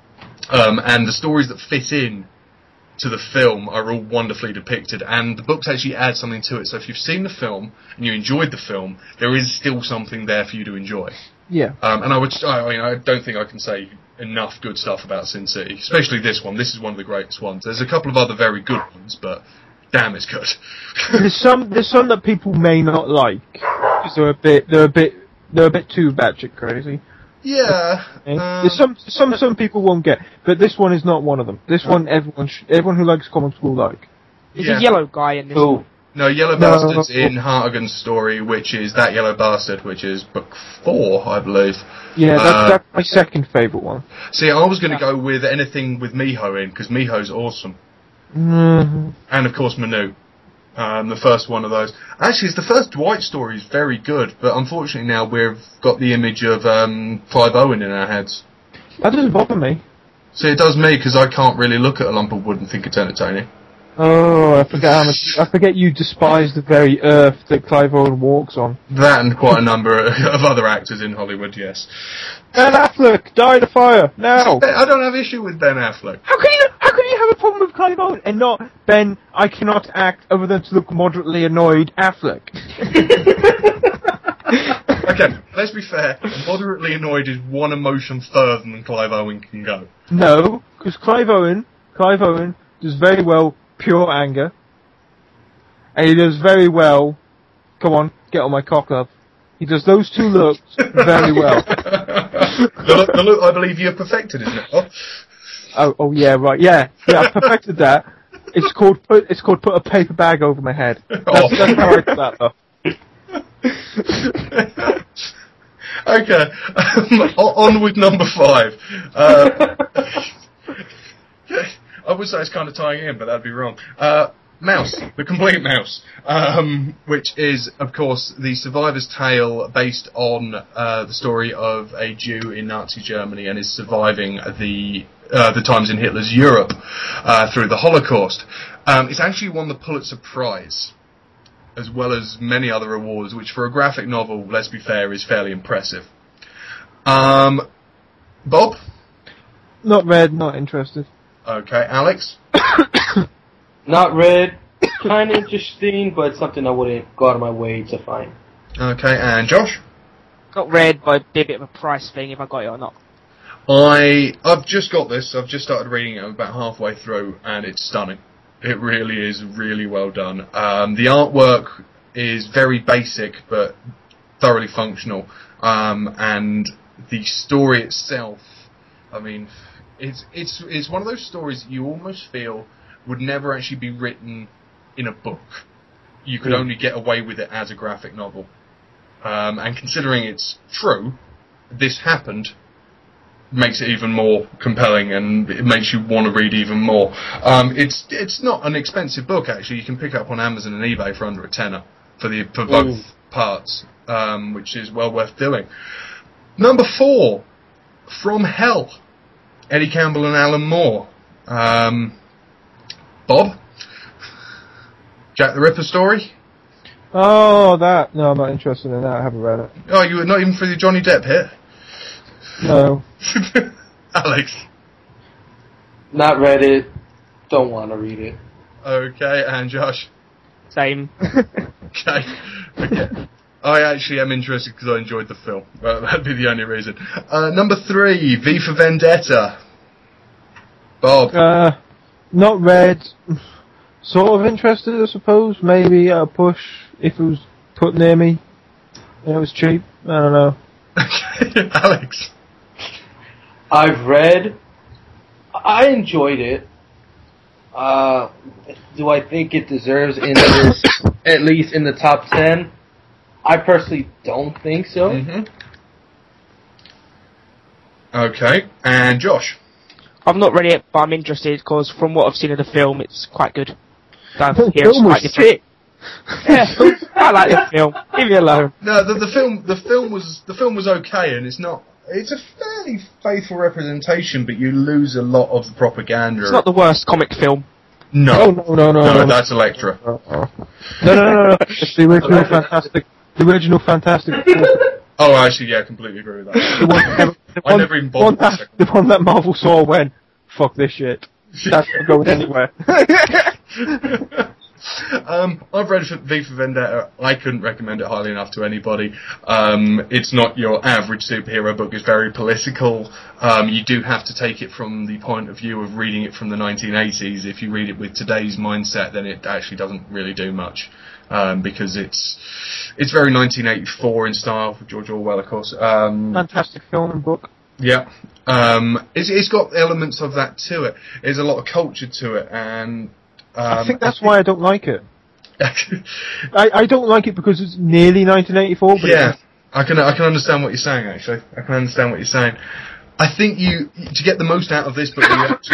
And the stories that fit in to the film are all wonderfully depicted, and the books actually add something to it. So if you've seen the film and you enjoyed the film, there is still something there for you to enjoy. Yeah. And I don't think I can say enough good stuff about Sin City, especially this one. This is one of the greatest ones. There's a couple of other very good ones, but damn, it's good. there's some that people may not like because they're a bit too batshit crazy. Yeah. There's some people won't get, but this one is not one of them. This one everyone who likes comics will like. Is a yellow guy in this one? No, Yellow Bastard's in Hartigan's story, which is That Yellow Bastard, which is book 4, I believe. Yeah, that's my second favourite one. See, I was going to go with anything with Miho in, because Miho's awesome. Mm-hmm. And, of course, Manute. The first one of those. Actually, the first Dwight story is very good, but unfortunately now we've got the image of Clive Owen in our heads. That doesn't bother me. See, it does me, because I can't really look at a lump of wood and think it's entertaining. Oh, I forget you despise the very earth that Clive Owen walks on. That and quite a number of other actors in Hollywood, yes. Ben Affleck, die in a fire, now! I don't have issue with Ben Affleck. How can you have a problem with Clive Owen and not, Ben, I cannot act other than to look moderately annoyed, Affleck? Okay, let's be fair, moderately annoyed is one emotion further than Clive Owen can go. No, because Clive Owen does very well pure anger, and he does very well, come on, get on my cock up. He does those two looks very well. The look I believe you have perfected, isn't it? Oh yeah, right, yeah, I perfected that. It's called put a paper bag over my head. That's how I do that though. Okay, on with number 5. I would say it's kind of tying in, but that'd be wrong. Mouse, the complete Mouse, which is, of course, the survivor's tale based on the story of a Jew in Nazi Germany and is surviving the times in Hitler's Europe through the Holocaust. It's actually won the Pulitzer Prize, as well as many other awards, which for a graphic novel, let's be fair, is fairly impressive. Bob? Not read, not interested. Okay, Alex? Not read. Kind of interesting, but something I wouldn't go out of my way to find. Okay, and Josh? Not read, but it'd be a bit of a price thing if I got it or not. I've just got this. I've just started reading it about halfway through, and it's stunning. It really is really well done. The artwork is very basic, but thoroughly functional. And the story itself, I mean, it's one of those stories that you almost feel would never actually be written in a book. You could only get away with it as a graphic novel. And considering it's true, this happened, makes it even more compelling, and it makes you want to read even more. It's not an expensive book, actually. You can pick it up on Amazon and eBay for under £10 for both parts, which is well worth doing. Number 4, From Hell, Eddie Campbell and Alan Moore. Bob? Jack the Ripper story? Oh, that. No, I'm not interested in that. I haven't read it. Oh, you were not even for the Johnny Depp hit? No. Alex? Not read it. Don't want to read it. Okay, and Josh? Same. Okay. I actually am interested because I enjoyed the film. Well, that'd be the only reason. Number 3, V for Vendetta. Bob? Not read. Sort of interested, I suppose. Maybe a push if it was put near me. And it was cheap. I don't know. Alex? I've read. I enjoyed it. Do I think it deserves in this, at least in the top 10? I personally don't think so. Mm-hmm. Okay, and Josh? I've not read it, but I'm interested because from what I've seen of the film, it's quite good. The film was shit. Yeah, I like the film. Leave me alone. No, the film was okay, and it's a fairly faithful representation, but you lose a lot of the propaganda. It's not the worst comic film. No, no, that's Elektra. No. It's the original Fantastic. The original Fantastic. Oh, actually, yeah, I completely agree with that. I never even bothered. The one that Marvel saw when, fuck this shit. That's not going anywhere. I've read V for Vendetta. I couldn't recommend it highly enough to anybody. It's not your average superhero book. It's very political. You do have to take it from the point of view of reading it from the 1980s. If you read it with today's mindset, then it actually doesn't really do much. Because it's very 1984 in style, for George Orwell, of course. Fantastic film and book. Yeah. It's got elements of that to it. There's a lot of culture to it, and I think that's why I don't like it. I don't like it because it's nearly 1984. But yeah, I can understand what you're saying. Actually, I can understand what you're saying. I think to get the most out of this book,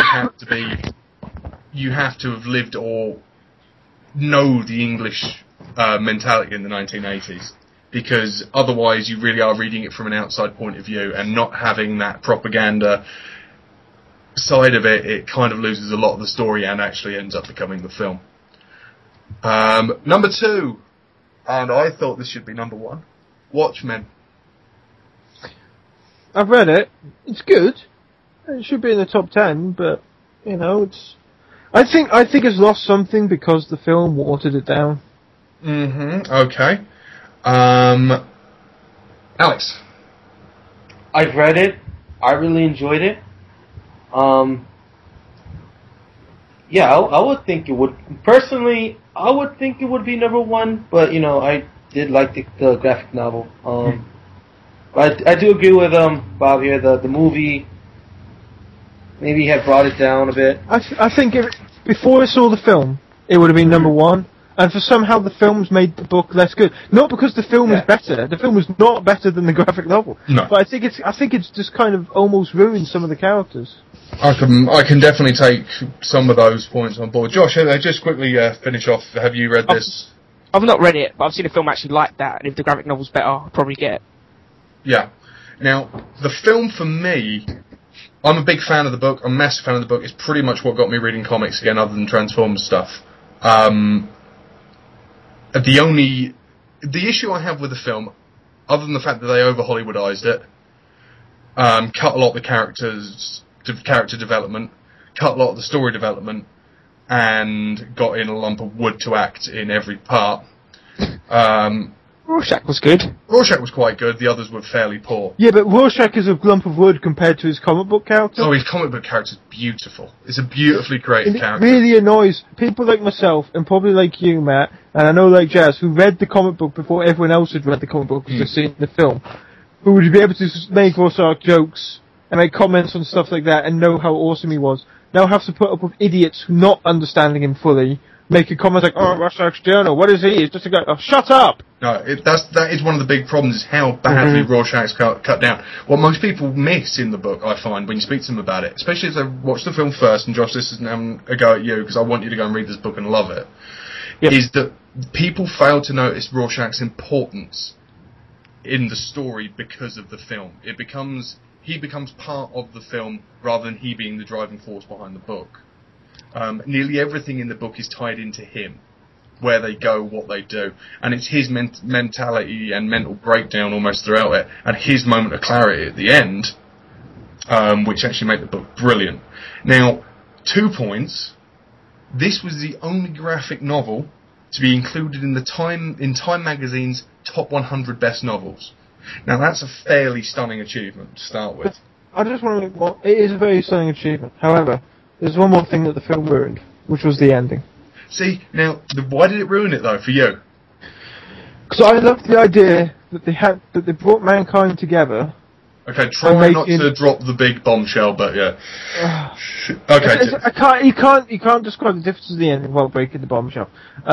you have to have lived or know the English mentality in the 1980s, because otherwise you really are reading it from an outside point of view and not having that propaganda side of it, it kind of loses a lot of the story and actually ends up becoming the film. Number 2, and I thought this should be number 1, Watchmen. I've read it. It's good. It should be in the top 10, but it's. I think it's lost something because the film watered it down. Okay. Alex. I've read it. I really enjoyed it. Yeah, I would think it would. Personally, I would think it would be number 1, but I did like the graphic novel. But I do agree with Bob here. The movie maybe had brought it down a bit. I think before I saw the film, it would have been number 1. And for somehow the film's made the book less good. Not because the film is better. The film is not better than the graphic novel. No. But I think it's just kind of almost ruined some of the characters. I can definitely take some of those points on board. Josh, just quickly finish off. Have you read this? I've not read it, but I've seen a film actually like that. And if the graphic novel's better, I'll probably get it. Yeah. Now, the film for me, I'm a big fan of the book. I'm a massive fan of the book. It's pretty much what got me reading comics again, other than Transformers stuff. The issue I have with the film, other than the fact that they over Hollywoodized it, cut a lot of the character development, cut a lot of the story development, and got in a lump of wood to act in every part. Rorschach was good. Rorschach was quite good. The others were fairly poor. Yeah, but Rorschach is a lump of wood compared to his comic book character. Oh, his comic book character is beautiful. It's a beautifully created character. It really annoys people like myself, and probably like you, Matt, and I know like Jazz, who read the comic book before everyone else had read the comic book because they'd seen the film, who would be able to make Rorschach jokes and make comments on stuff like that and know how awesome he was. Now have to put up with idiots who not understanding him fully, making comments like, "Oh, Rorschach's journal, what is he? He's just a guy." Oh, shut up! No, that is one of the big problems, is how badly Rorschach's cut down. What most people miss in the book, I find, when you speak to them about it, especially if they watch the film first, and Josh, this is now a go at you, because I want you to go and read this book and love it, is that people fail to notice Rorschach's importance in the story because of the film. He becomes part of the film rather than he being the driving force behind the book. Nearly everything in the book is tied into him, where they go, what they do, and it's his mentality and mental breakdown almost throughout it, and his moment of clarity at the end, which actually make the book brilliant. Now, 2 points. This was the only graphic novel to be included in Time Magazine's top 100 best novels. Now, that's a fairly stunning achievement to start with. I just want to make it is a very stunning achievement. However, there's one more thing that the film ruined, which was the ending. See, now, why did it ruin it, though, for you? Because I loved the idea that they brought mankind together. Okay, try not to drop the big bombshell, but yeah. Okay. You can't describe the difference of the ending while breaking the bombshell.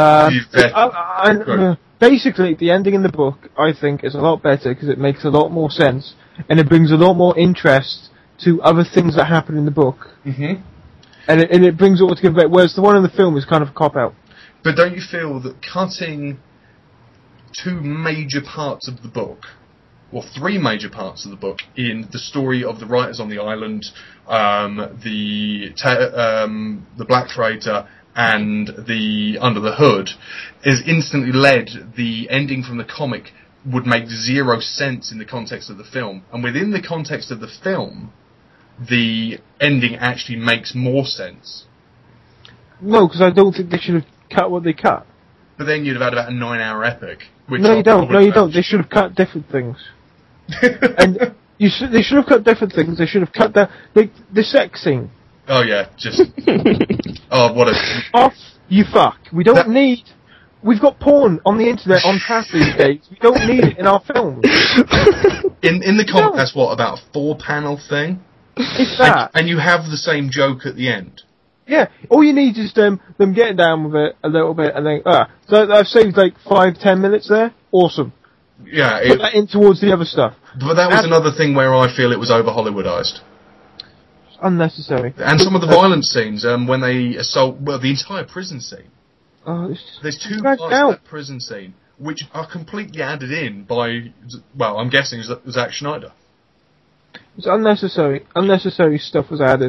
Basically, the ending in the book, I think, is a lot better because it makes a lot more sense, and it brings a lot more interest to other things that happen in the book. Mm-hmm. And it brings it all together, whereas the one in the film is kind of a cop-out. But don't you feel that cutting 2 major parts of the book, or 3 major parts of the book, in the story of the writers on the island, the Black Freighter, and the Under the Hood, is instantly led the ending from the comic would make 0 sense in the context of the film. And within the context of the film, the ending actually makes more sense. No, because I don't think they should have cut what they cut. But then you'd have had about a 9-hour epic. No, you don't. They should have cut different things. And they should have cut different things. They should have cut the sex scene. Oh yeah, just what a off you fuck. We've got porn on the internet on tap these days. We don't need it in our films. In the comic, that's about a 4-panel thing. It's that. And you have the same joke at the end. Yeah, all you need is them getting down with it a little bit, and then so I've saved like 5-10 minutes there. Awesome. Yeah, put that in towards the other stuff. But that was another thing where I feel it was over Hollywoodized. Unnecessary. And some of the violence scenes, when they assault, the entire prison scene. There's 2 parts of that prison scene which are completely added in by, I'm guessing Zack Snyder. It's unnecessary. Unnecessary stuff was added.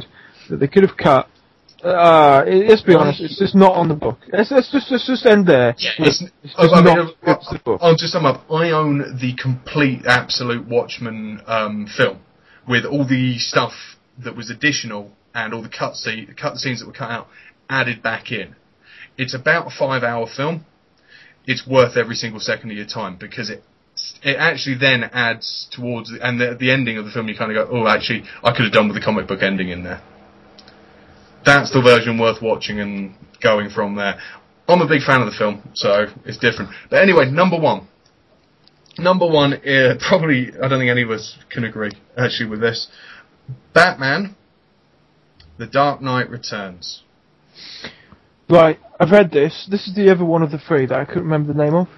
that they could have cut. Let's be honest, it's just not on the book. Let's just end there. Yeah, the book. I'll just sum up. I own the complete, absolute Watchmen film with all the stuff that was additional and all the cut scenes that were cut out added back in. It's about a 5-hour film. It's worth every single second of your time because it actually then adds towards the ending of the film. You kind of go, oh, actually, I could have done with the comic book ending in there. That's the version worth watching and going from there. I'm a big fan of the film, so it's different. But anyway, number one. Number one, probably, I don't think any of us can agree, actually, with this. Batman, The Dark Knight Returns. Right, I've read this. This is the other one of the three that I couldn't remember the name of.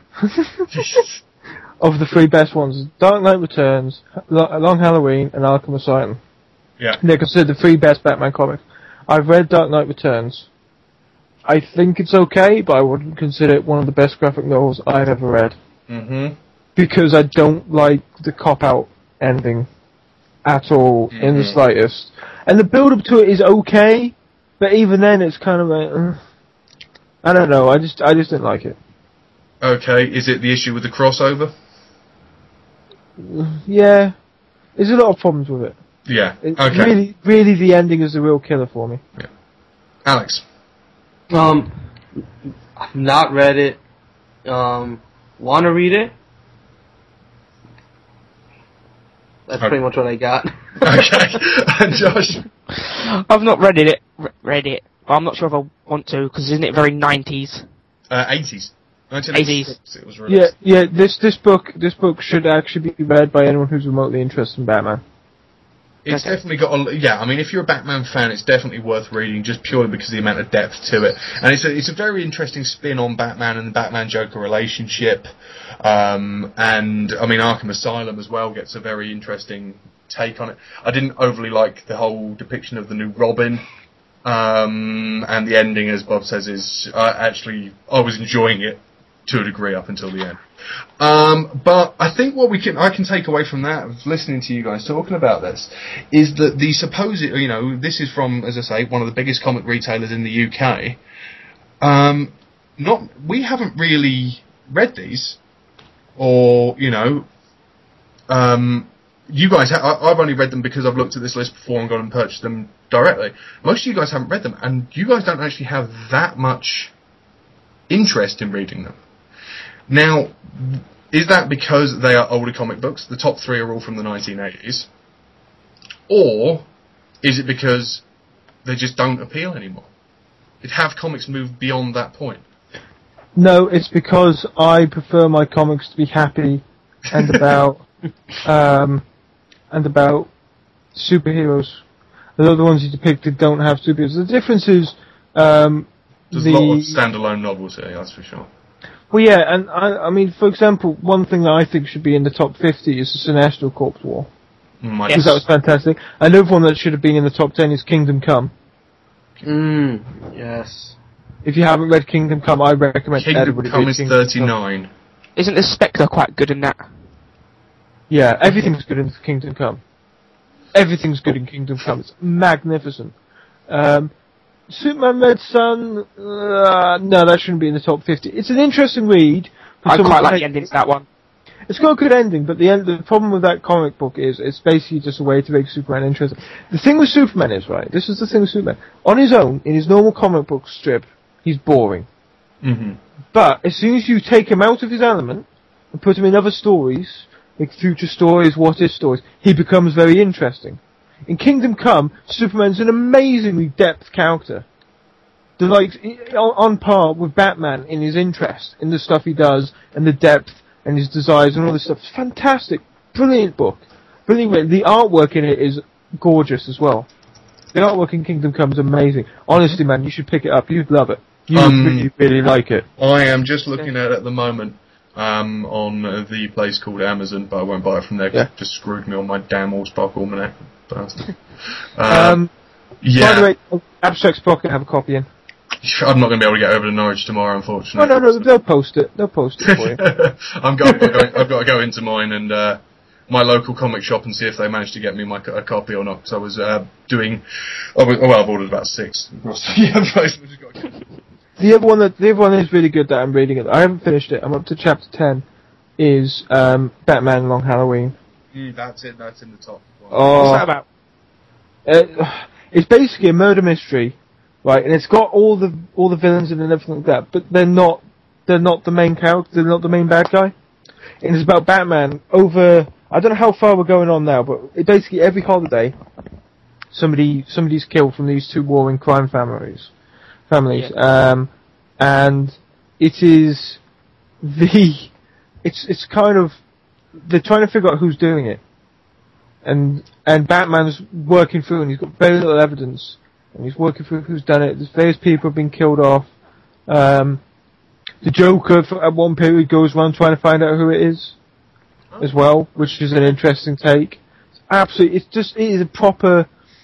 Of the three best ones. Dark Knight Returns, Long Halloween, and Arkham Asylum. Yeah. They're considered the three best Batman comics. I've read Dark Knight Returns. I think it's okay, but I wouldn't consider it one of the best graphic novels I've ever read. Mm-hmm. Because I don't like the cop-out ending at all, in the slightest. And the build-up to it is okay, but even then it's kind of like... I don't know, I just didn't like it. Okay, is it the issue with the crossover? Yeah. There's a lot of problems with it. Yeah, okay. Really the ending is the real killer for me. Yeah. Alex? I've not read it. Want to read it? That's pretty much what I got. Okay. And Josh? I've not read it, but I'm not sure if I want to, because isn't it very 90s? 80s. 1986 it was released. Yeah, this book should actually be read by anyone who's remotely interested in Batman. It's definitely got I mean, if you're a Batman fan, it's definitely worth reading just purely because of the amount of depth to it. And it's a very interesting spin on Batman and the Batman-Joker relationship. And, I mean, Arkham Asylum as well gets a very interesting take on it. I didn't overly like the whole depiction of the new Robin. And the ending, as Bob says, is I was enjoying it to a degree up until the end. But I think what I can take away from that, listening to you guys talking about this, is that the supposed, this is from, as I say, one of the biggest comic retailers in the UK. We haven't really read these, or, you guys, I've only read them because I've looked at this list before and gone and purchased them directly. Most of you guys haven't read them, and you guys don't actually have that much interest in reading them. Now, is that because they are older comic books? The top three are all from the 1980s. Or is it because they just don't appeal anymore? Have comics moved beyond that point? No, it's because I prefer my comics to be happy and about superheroes. The other ones you depicted don't have superheroes. The difference is there's a lot of standalone novels here, that's for sure. Well, yeah, and I mean, for example, one thing that I think should be in the top 50 is the Sinestro Corps War. Because that was fantastic. Another one that should have been in the top 10 is Kingdom Come. Yes. If you haven't read Kingdom Come, I recommend everybody Kingdom Come is 39. Isn't the Spectre quite good in that? Yeah, everything's good in Kingdom Come. Everything's good in Kingdom Come. It's magnificent. Superman Red Sun, no, that shouldn't be in the top 50. It's an interesting read. I quite like the ending to that one. It's got a good ending, but the problem with that comic book is it's basically just a way to make Superman interesting. The thing with Superman is, right, this is the thing with Superman. On his own, in his normal comic book strip, he's boring. Mm-hmm. But as soon as you take him out of his element and put him in other stories, like future stories, what-if stories, he becomes very interesting. In Kingdom Come, Superman's an amazingly depth character. They're like on par with Batman in his interest, in the stuff he does, and the depth, and his desires, and all this stuff. It's fantastic. Brilliant book. Brilliant. The artwork in it is gorgeous as well. The artwork in Kingdom Come is amazing. Honestly, man, you should pick it up. You'd love it. You'd really like it. I am just looking at it at the moment. On the place called Amazon, but I won't buy it from there. Yeah. Just screwed me on my damn Allspark Almanac. Yeah. By the way, Abstract Sprocket have a copy in. I'm not going to be able to get over to Norwich tomorrow, unfortunately. No, they'll post it. They'll post it for you. I've got to go into mine and my local comic shop and see if they managed to get me a copy or not. Because I was I've ordered about 6. The other one is really good that I'm reading it. I haven't finished it. I'm up to chapter 10. Is Batman Long Halloween. That's it. That's in the top. What's that about? It's basically a murder mystery, right? And it's got all the villains in and everything like that, but they're not the main character. They're not the main bad guy. And it's about Batman over. I don't know how far we're going on now, but basically every holiday, somebody's killed from these 2 warring crime families. Yeah. And it is it's kind of, they're trying to figure out who's doing it. And Batman's working through, and he's got very little evidence, and he's working through who's done it. There's various people have been killed off. The Joker, at one period, goes around trying to find out who it is, as well, which is an interesting take. It is a proper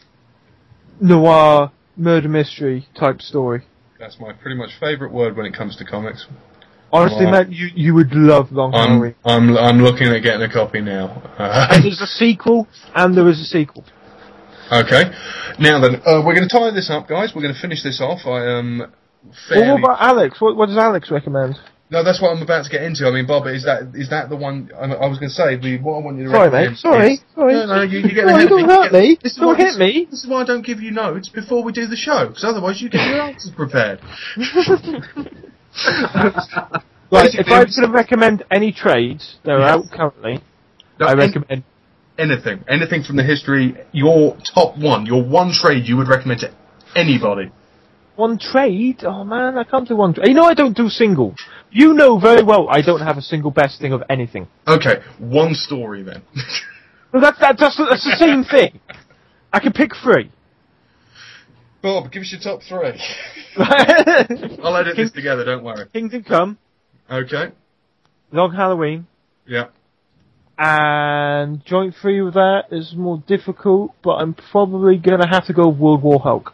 noir murder mystery type story. That's my pretty much favourite word when it comes to comics. Honestly, Matt, you would love Long Halloween. I'm looking at getting a copy now. And there's a sequel, and there is a sequel. Okay. Now then, we're going to tie this up, guys. We're going to finish this off. I am fairly... Well, what about Alex? What does Alex recommend? No, that's what I'm about to get into. I mean, Bob, is that the one... I was going to say, what I want you to Sorry, recommend... mate. Sorry. No, you get ahead of me. Don't hurt me. Don't hit me. This is why I don't give you notes before we do the show, because otherwise you get your answers prepared. Right, if I was going to recommend any trades that are out currently, I recommend... Anything from the history, your top one, your one trade you would recommend to anybody. One trade? Oh man, I can't do one trade. You know I don't do single. You know very well I don't have a single best thing of anything. Okay, one story then. Well, that's the same thing. I can pick 3. Bob, give us your top 3. I'll edit this together, don't worry. Kingdom Come. Okay. Long Halloween. Yeah. And joint 3 with that is more difficult, but I'm probably going to have to go World War Hulk.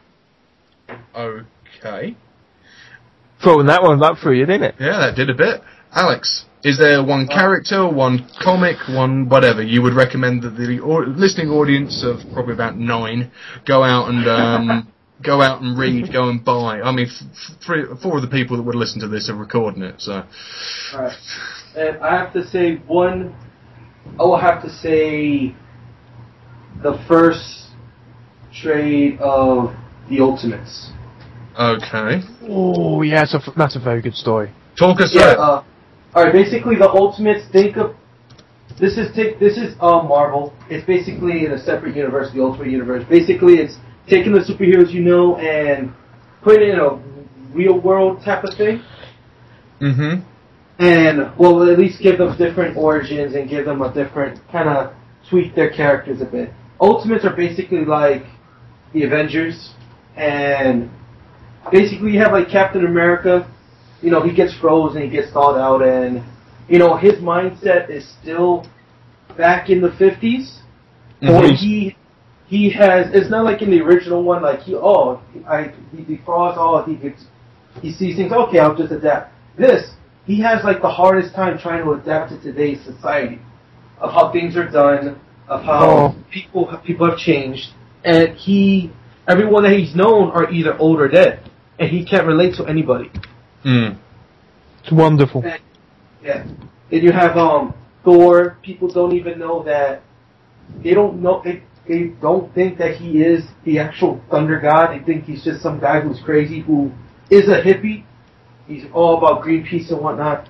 Okay. Throwing that one up for you, didn't it? Yeah, that did a bit. Alex, is there one character, one comic, one whatever you would recommend that the listening audience of probably about 9 go out and read, go and buy? I mean, 4 of the people that would listen to this are recording it, so. Alright. And I have to say one. I will have to say the first trade of the Ultimates. Okay. Oh, yeah, that's a very good story. Talk us through it. Alright, basically the Ultimates, think of... This is Marvel. It's basically in a separate universe, the Ultimate Universe. Basically, it's taking the superheroes you know and putting it in a real world type of thing. Mm-hmm. And, well, at least give them different origins and give them a different, kind of tweak their characters a bit. Ultimates are basically like the Avengers, and basically you have like Captain America, you know, he gets frozen, he gets thawed out, and, you know, his mindset is still back in the 50s, or he has, it's not like in the original one, like he defrosts, he sees things, okay, I'll just adapt. He has like the hardest time trying to adapt to today's society, of how things are done, of how people have changed, and everyone that he's known are either old or dead, and he can't relate to anybody. It's wonderful. And you have Thor. People don't even know that. They don't know. They don't think that he is the actual Thunder God. They think he's just some guy who's crazy, who is a hippie. He's all about Greenpeace and whatnot.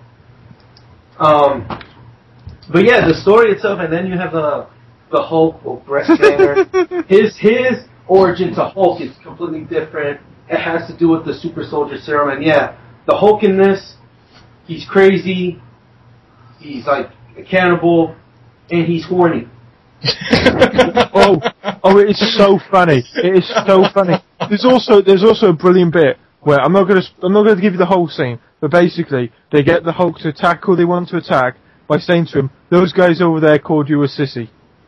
But yeah, the story itself, and then you have the Hulk, or Brett Banner. His origin to Hulk is completely different. It has to do with the super soldier serum, and yeah, the Hulk in this, he's crazy, he's like a cannibal, and he's horny. It's so funny. It is so funny. There's also a brilliant bit where I'm not gonna give you the whole scene, but basically they get the Hulk to attack who they want to attack by saying to him, "Those guys over there called you a sissy."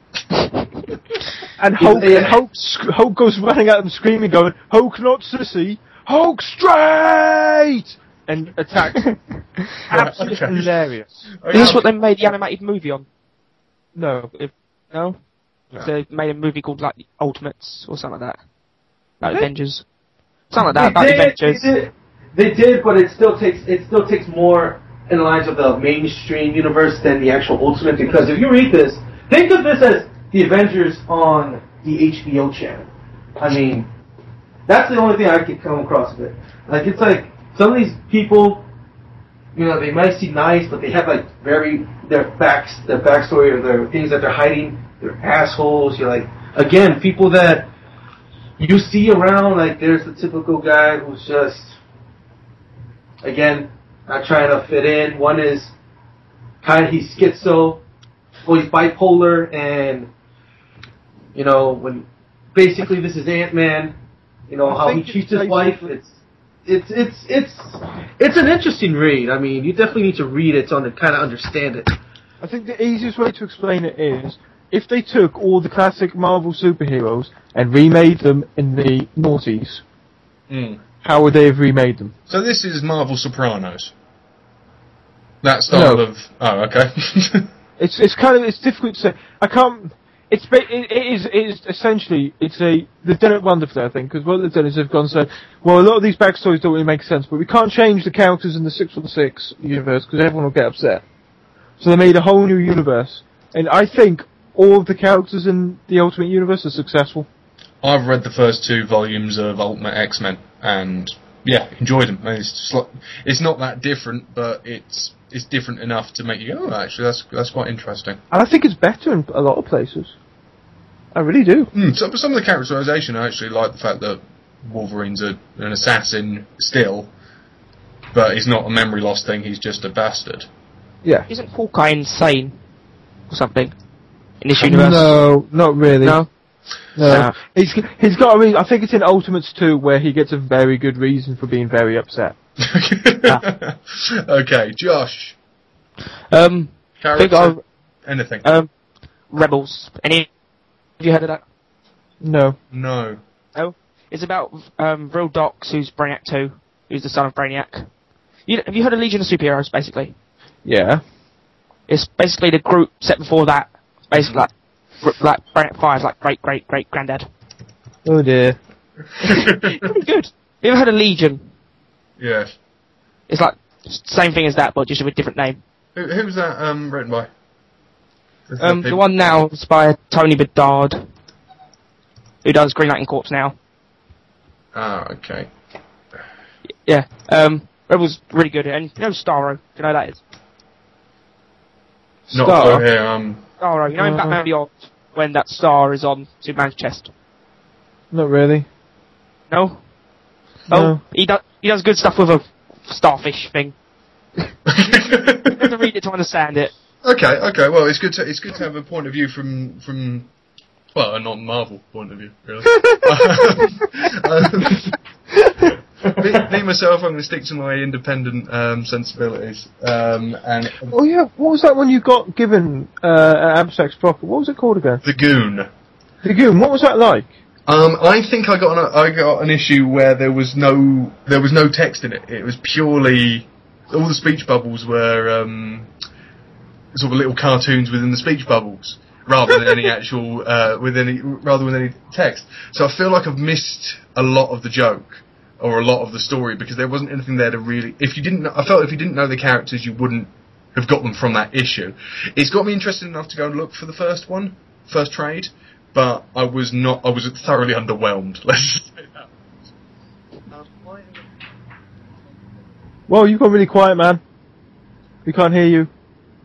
And Hulk goes running at them screaming, going, "Hulk not sissy, Hulk straight!" and attacks. Absolutely hilarious. Is this what they made the animated movie on? No. No? No. They made a movie called like The Ultimates or something like that. Like Avengers. Something like that, about Avengers. They did, but it still takes more in the lines of the mainstream universe than the actual Ultimate, because if you read this, think of this as the Avengers on the HBO channel. I mean, that's the only thing I could come across of it. Like, it's like, some of these people, you know, they might seem nice, but they have like their backstory or their things that they're hiding. They're assholes. You're like, again, people that you see around, like, there's the typical guy who's just, again, not trying to fit in. One is he's schizo, or he's bipolar, and, you know, when basically this is Ant-Man, you know, how he treats his wife. It's an interesting read. I mean, you definitely need to read it to kind of understand it. I think the easiest way to explain it is, if they took all the classic Marvel superheroes and remade them in the noughties, how would they have remade them? So this is Marvel Sopranos. That style of... Oh, okay. It's difficult to say. I can't... It is essentially, they've done it wonderfully, I think, because what they've done is they've gone so, well, a lot of these backstories don't really make sense, but we can't change the characters in the 616 universe because everyone will get upset. So they made a whole new universe. And I think all of the characters in the Ultimate Universe are successful. I've read the first 2 volumes of Ultimate X-Men, and yeah, enjoyed them. It's just like, it's not that different, but it's different enough to make you go, oh, actually, that's quite interesting. And I think it's better in a lot of places. I really do. Some of the characterization, I actually like the fact that Wolverine's an assassin still, but he's not a memory loss thing, he's just a bastard. Yeah. Isn't Hawkeye insane or something in this universe? No, not really. No. He's got a reason. I think it's in Ultimates 2 where he gets a very good reason for being very upset. Okay, Josh. Character? Anything. Rebels. Have you heard of that? No. No. Oh, it's about Real Dox, who's Brainiac 2, who's the son of Brainiac. Have you heard of Legion of Superheroes, basically? Yeah. It's basically the group set before that. Basically, like Brainiac 5's like great granddad. Oh dear. Pretty good. You ever heard of Legion? Yes. It's like same thing as that, but just with a different name. Who's that written by? The one now is by Tony Bedard, who does Green Lantern Corps now. Ah, okay. Yeah. Rebels really good, and you know Starro. Do you know who that is? Not over here. Starro. You know in Batman Beyond when that star is on Superman's chest. Not really. No. No. Oh, he does good stuff with a starfish thing. You have to read it to understand it. Okay. Well, it's good to have a point of view from well, a non-Marvel point of view, really. Me myself, I'm going to stick to my independent sensibilities. Oh yeah, what was that one you got given at Abstract's Profit? What was it called again? The Goon. The Goon. What was that like? I think I got an issue where there was no text in it. It was purely all the speech bubbles were sort of little cartoons within the speech bubbles, rather than any actual rather than any text. So I feel like I've missed a lot of the joke or a lot of the story because there wasn't anything there to really. I felt if you didn't know the characters, you wouldn't have got them from that issue. It's got me interested enough to go and look for the first trade, but I was thoroughly underwhelmed. Let's just say that. Well, you've got really quiet, man. We can't hear you.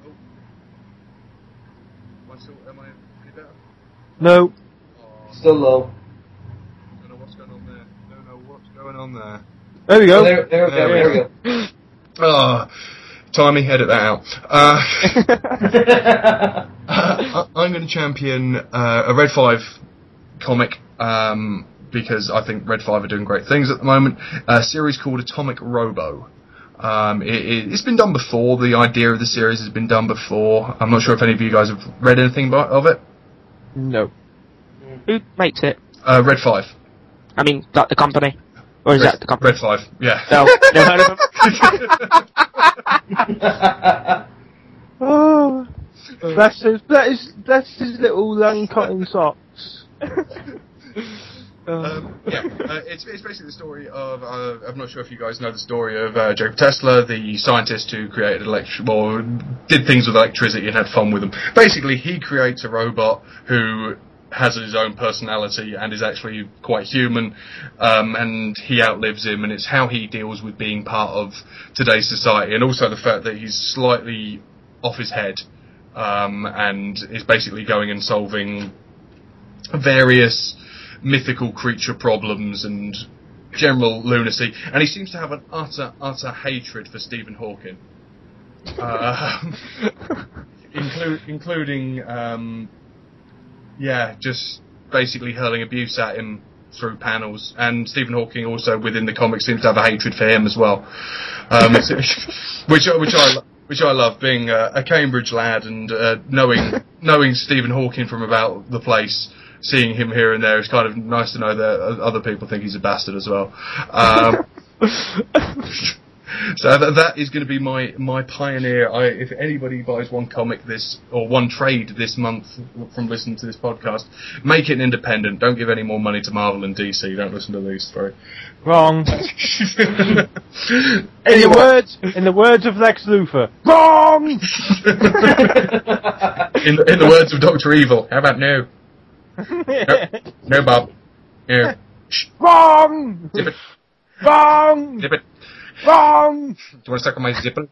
Am I any better? No. Still low. I don't know what's going on there. Don't know what's going on there. There we go. There we go. Oh, Timey, edit that out. I'm going to champion a Red 5 comic because I think Red 5 are doing great things at the moment. A series called Atomic Robo. It's been done before. The idea of the series has been done before. I'm not sure if any of you guys have read anything of it. No. Who makes it? Red 5. I mean, like the company? Or is that the company? Red 5, yeah. No, never heard of them. Oh. That's his little cotton socks. It's basically the story of, I'm not sure if you guys know the story of Joe Tesla, the scientist who created did things with electricity and had fun with them. Basically, he creates a robot who has his own personality and is actually quite human, and he outlives him, and it's how he deals with being part of today's society, and also the fact that he's slightly off his head, and is basically going and solving various mythical creature problems and general lunacy, and he seems to have an utter hatred for Stephen Hawking, including just basically hurling abuse at him through panels. And Stephen Hawking also within the comics seems to have a hatred for him as well, which I love, being a Cambridge lad and knowing Stephen Hawking from about the place. Seeing him here and there is kind of nice to know that other people think he's a bastard as well. So that is going to be my pioneer. If anybody buys one comic one trade this month from listening to this podcast, make it an independent. Don't give any more money to Marvel and DC. Don't listen to these three. Wrong. In the words of Lex Luthor, wrong. in the words of Dr. Evil, how about no? No, Bob. No. Wrong! Zip it. Wrong! Zip it. Wrong! Do you want to suck on my zipper?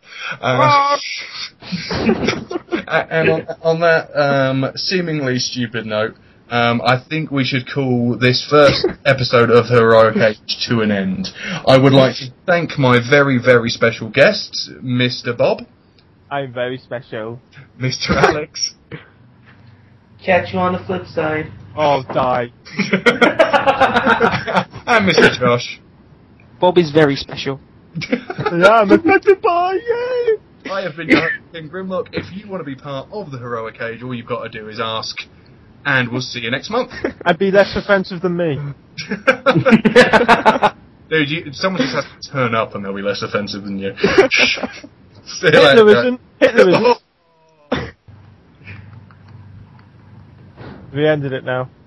And on that seemingly stupid note, I think we should call this first episode of Heroic Age to an end. I would like to thank my very, very special guests, Mr. Bob. I'm very special. Mr. Alex. Catch you on the flip side. Oh, die. And Mr. Josh. Bob is very special. Yeah, I'm affected by you. I have been King Grimlock. If you want to be part of the Heroic Age, all you've got to do is ask, and we'll see you next month. I'd be less offensive than me. Dude, someone just has to turn up and they'll be less offensive than you. Hitler isn't. We ended it now.